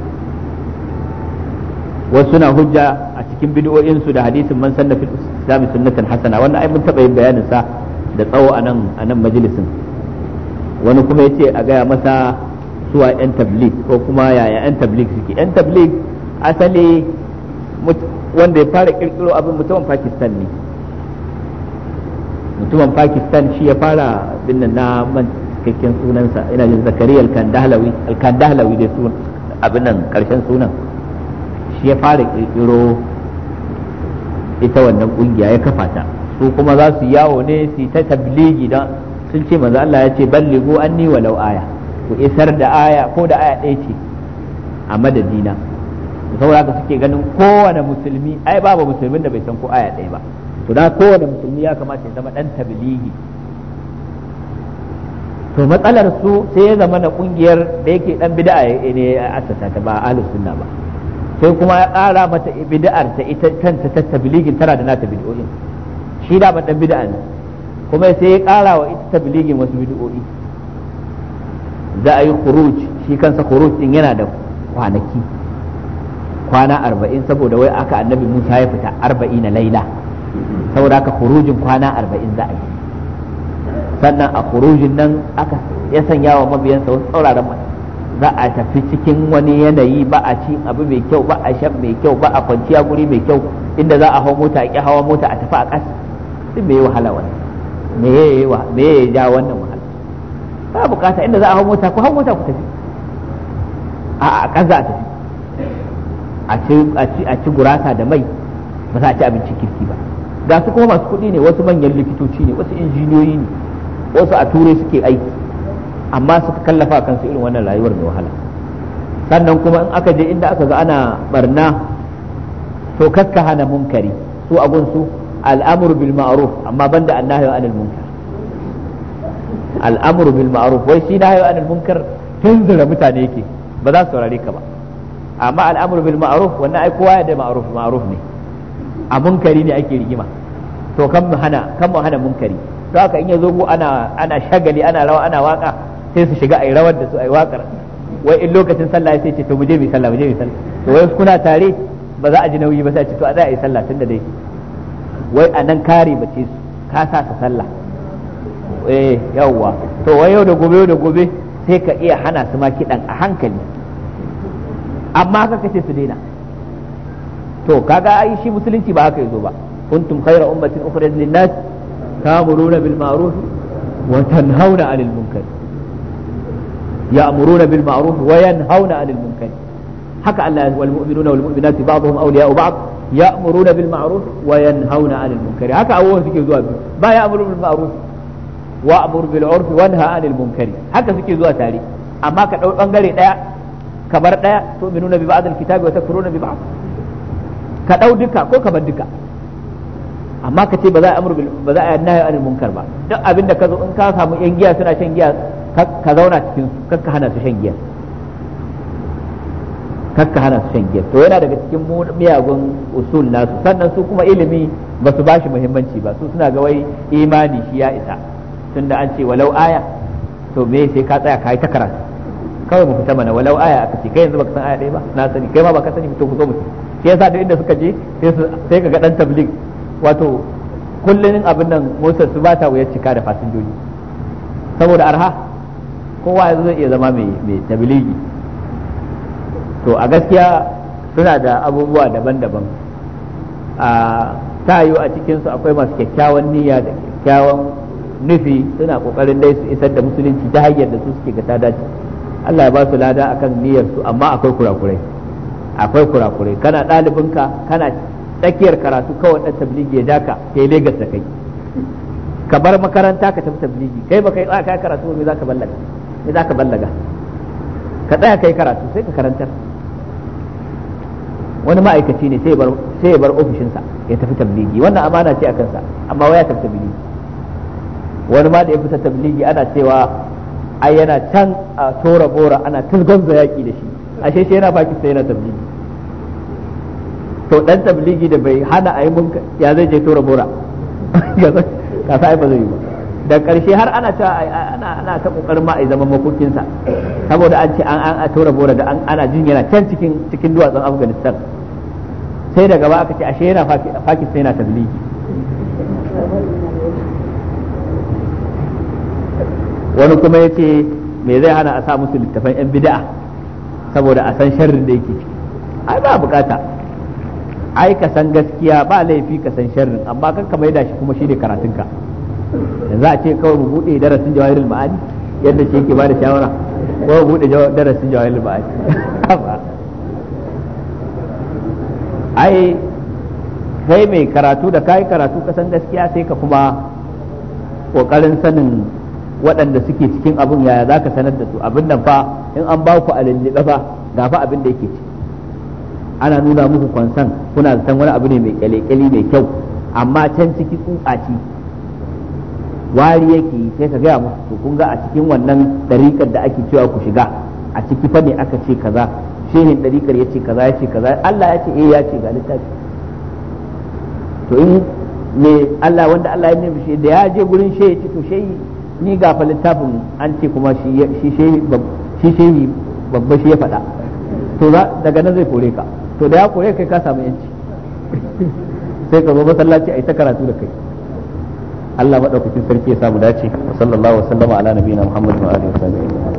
Wasu na hujja a cikin bid'o'in su da hadisin man sanna fil islam sunnatan hasana wannan ai mun taba yin bayanin sa da tsawo a nan a nan majalisin. Wani kuma yace a gaya masa suwa yan tabligh ko kuma yaya yan tabligh suke. Yan tabligh asali wanda ya fara kirkiro abin mutumin Pakistan ne mutumin Pakistan shi ya fara binnan na man cikakken sunansa ina jin Zakariya al-Kandahlawi al-Kandahlawi dai sunan abin nan karshen sunan shi ya fara kirkiro ita wannan kungiya ya kafa ta su kuma za su yawo ne su ta tablighi dan sun ce manzo Allah ya ce ballighu anni walau aya ku isar da aya ko da aya ɗaya ce a madadina. Saboda haka suke ganin kowane musulmi, ai babu musulmin da bai san ko aya ɗaya ba, to da kowane musulmi ya kamata ya zama dan tabligi. To matsalar su sai ya zama na kungiyar da yake dan bid'a ne ya asasa ta, ba ahlus sunna ba, sai kuma ya ƙara mata bid'ar ta ita kanta ta tabligin tana da nata bid'o'in. Shi da ban dan bid'a ne kuma sai ya ƙara wa ita tabligin wasu bid'o'i. Za a yi khuruj, shi kansa khuruj din yana da kwanaki, kwana arba'in, saboda wai aka annabi Musa ya fita arba'ina laila, saboda haka khurujin kwana arba'in za a yi. Sannan a khurujin nan aka ya sanya wa mabiyansa wasu tsauraran mata, za a tafi cikin wani yanayi, ba a ci abu mai kyau, ba a shan mai kyau, ba a kwanciya guri mai kyau, inda za a hau mota a ƙi hawa mota a tafi a ƙasa. Duk me yi wahala wannan, me ya ja wannan wahala? Ba bukata inda za a hau mota ku hau mota ku tafi, a ƙasa a tafi a ci gurasa da mai, ba za a ci abincin kirki ba. Ga su kuma masu kuɗi ne, wasu manyan likitoci ne, wasu injiniyoyi ne, wasu a turai suke aiki, amma suka kallafa kansu irin wannan rayuwar mai wahala. Sannan kuma in aka je inda aka ga ana barna, to kakka hana munkari, su a gunsu al'amru bil ma'ruf, amma banda annahyu anil munkar. Al'amru bil ma'ruf, wai shi nahyu anil munkar tunzura mutane yake, ba za su saurare ka ba. Amma al'amru bil ma'ruf wannan ai kowa ya da ma'ruf ma'ruf ne, a munkari ne ake rigima. To kan mu hana kan mu hana munkari. To haka in yazo mu ana ana shagali, ana rawa, ana waka, sai su shiga ai rawar da su ai wakar. Wai in lokacin sallah sai ce to mu je mu sallah, mu je mu sallah. To wai kuna tare ba za a ji nauyi ba, sai ce to a za a yi sallah tunda dai wai anan kare bace su ka sa su sallah. Eh yawwa, to wai yau da gobe yau da gobe sai ka iya hana su ma kidan a hankali, amma ka kace su daina. To kaga ai shi musulunci ba haka yazo ba. Kuntum khayra ummatin ukhrijat lin-nas ta'muruna bil ma'ruf wa tanhauna 'anil munkar. Ya'muruna bil ma'ruf wa yanhauna 'anil munkar. Haka Allah, wal mu'minuna wal mu'minatu ba'dhum awliya'u ba'd ya'muruna bil ma'ruf wa yanhauna 'anil munkar. Haka abubuwan suke zuwa biyu, ba ya'muru bil ma'ruf wa amur bil 'urf wa nha 'anil munkar. Haka suke zuwa tare, amma ka dau bangare daya ka bar daya, tu'minuna bi ba'd al-kitabi wa takfuruna bi ba'd. Ka ɗau duka ko ka bar duka, amma ka ce ba za a amur ba za a nahi anil munkar ba. Duk abin da ka zo in ka samu yan giya suna shan giya, ka zauna cikin su, kakka hana su shan giya, kakka hana su shan giya. To yana daga cikin miyagun usul nasu. Sannan su kuma ilimi ba su bashi muhimmanci ba, su suna ga wai imani shi ya isa, tunda an ce walau aya, to me sai ka tsaya kai ta karatu, kawai mu fita mana walau aya aka ce, kai yanzu baka san aya ɗaya ba, na sani, kai ma baka sani, to ku zo mu shi yasa duk inda suka je sai ka ga dan tabligh, wato kullun abin nan motar su ba ta wuyar cika da fasinjoji saboda arha, kowa yanzu zai iya zama mai mai tablighi. To a gaskiya suna da abubuwa daban-daban, a tayo a cikin su akwai masu kyakkyawan niyya da kyakkyawan nufi, suna kokarin dai su isar da musulunci ta hanyar da su suke ga ta dace. Allah ya ba su lada akan niyyar su, amma akwai kurakurai akwai kurakurai kana ɗalibinka kana tsakiyar karatu, kawai ɗan tabligi ya daka kai Legas da kai, ka bar makaranta ka tafi tabligi, kai ba kai tsaya karatu me zaka ballaga me zaka ballaga ka tsaya kai karatu sai ka karantar. Wani ma'aikaci ne sai bar sai ya bar ofishinsa ya tafi tabligi, wannan amana ce a kansa, amma waya tafi tabligi. Wani ma da ya fita tabligi ana cewa ai yana can a tora bora ana tilgonza yaki da shi, ashe shi yana Pakistan yana tabligi. To dan tabligi da bai hana ayi mun ya zai je tora bora ka sai ba zai yi ba. Da karshe har ana ta ana ana ta kokarin ma ai zaman makokin sa, saboda an ce an an tora bora da an ana jin yana can cikin cikin duwatsun Afghanistan. Sai daga ba aka ce ashe yana Pakistan yana tabligi. Wani kuma yace me zai hana a sa musu littafan yan bid'a saboda a san sharrin da yake ciki. Ai ba bukata, ai ka san gaskiya ba laifi ka san sharrin, amma kan ka maida shi kuma shi ne karatunka. Yanzu a ce kawai mu bude darasin jawahirul ma'ani yadda shi yake bada shawara, ko mu bude darasin jawahirul ma'ani. Ai kai mai karatu da kai karatu ka san gaskiya, sai ka kuma kokarin sanin waɗanda suke cikin abin yaya za ka sanar da su abin nan fa in an ba ku a lullube fa ga fa abin da yake ci ana nuna muku kwansan kuna zaton wani abu ne mai kyale-kyale mai kyau amma can ciki tsutsa ci wari yake sai ka gaya musu to kun ga a cikin wannan dariƙar da ake cewa ku shiga a ciki fa ne aka ce kaza shehin dariƙar ya ce kaza ya ce kaza Allah ya ce eh ya ce ga littafi to in me Allah wanda Allah ya nemi shi da ya je gurin shehi ce to shehi ni ga fa littafin an ce kuma shi shi shehi shi shehi babba shi ya faɗa to daga nan zai kore ka to da ya kore kai ka samu yanci sai ka zo masallaci a yi ta karatu da kai Allah madaukakin sarki ya samu dace sallallahu alaihi wa sallama ala nabiyina Muhammad wa alihi wa sahbihi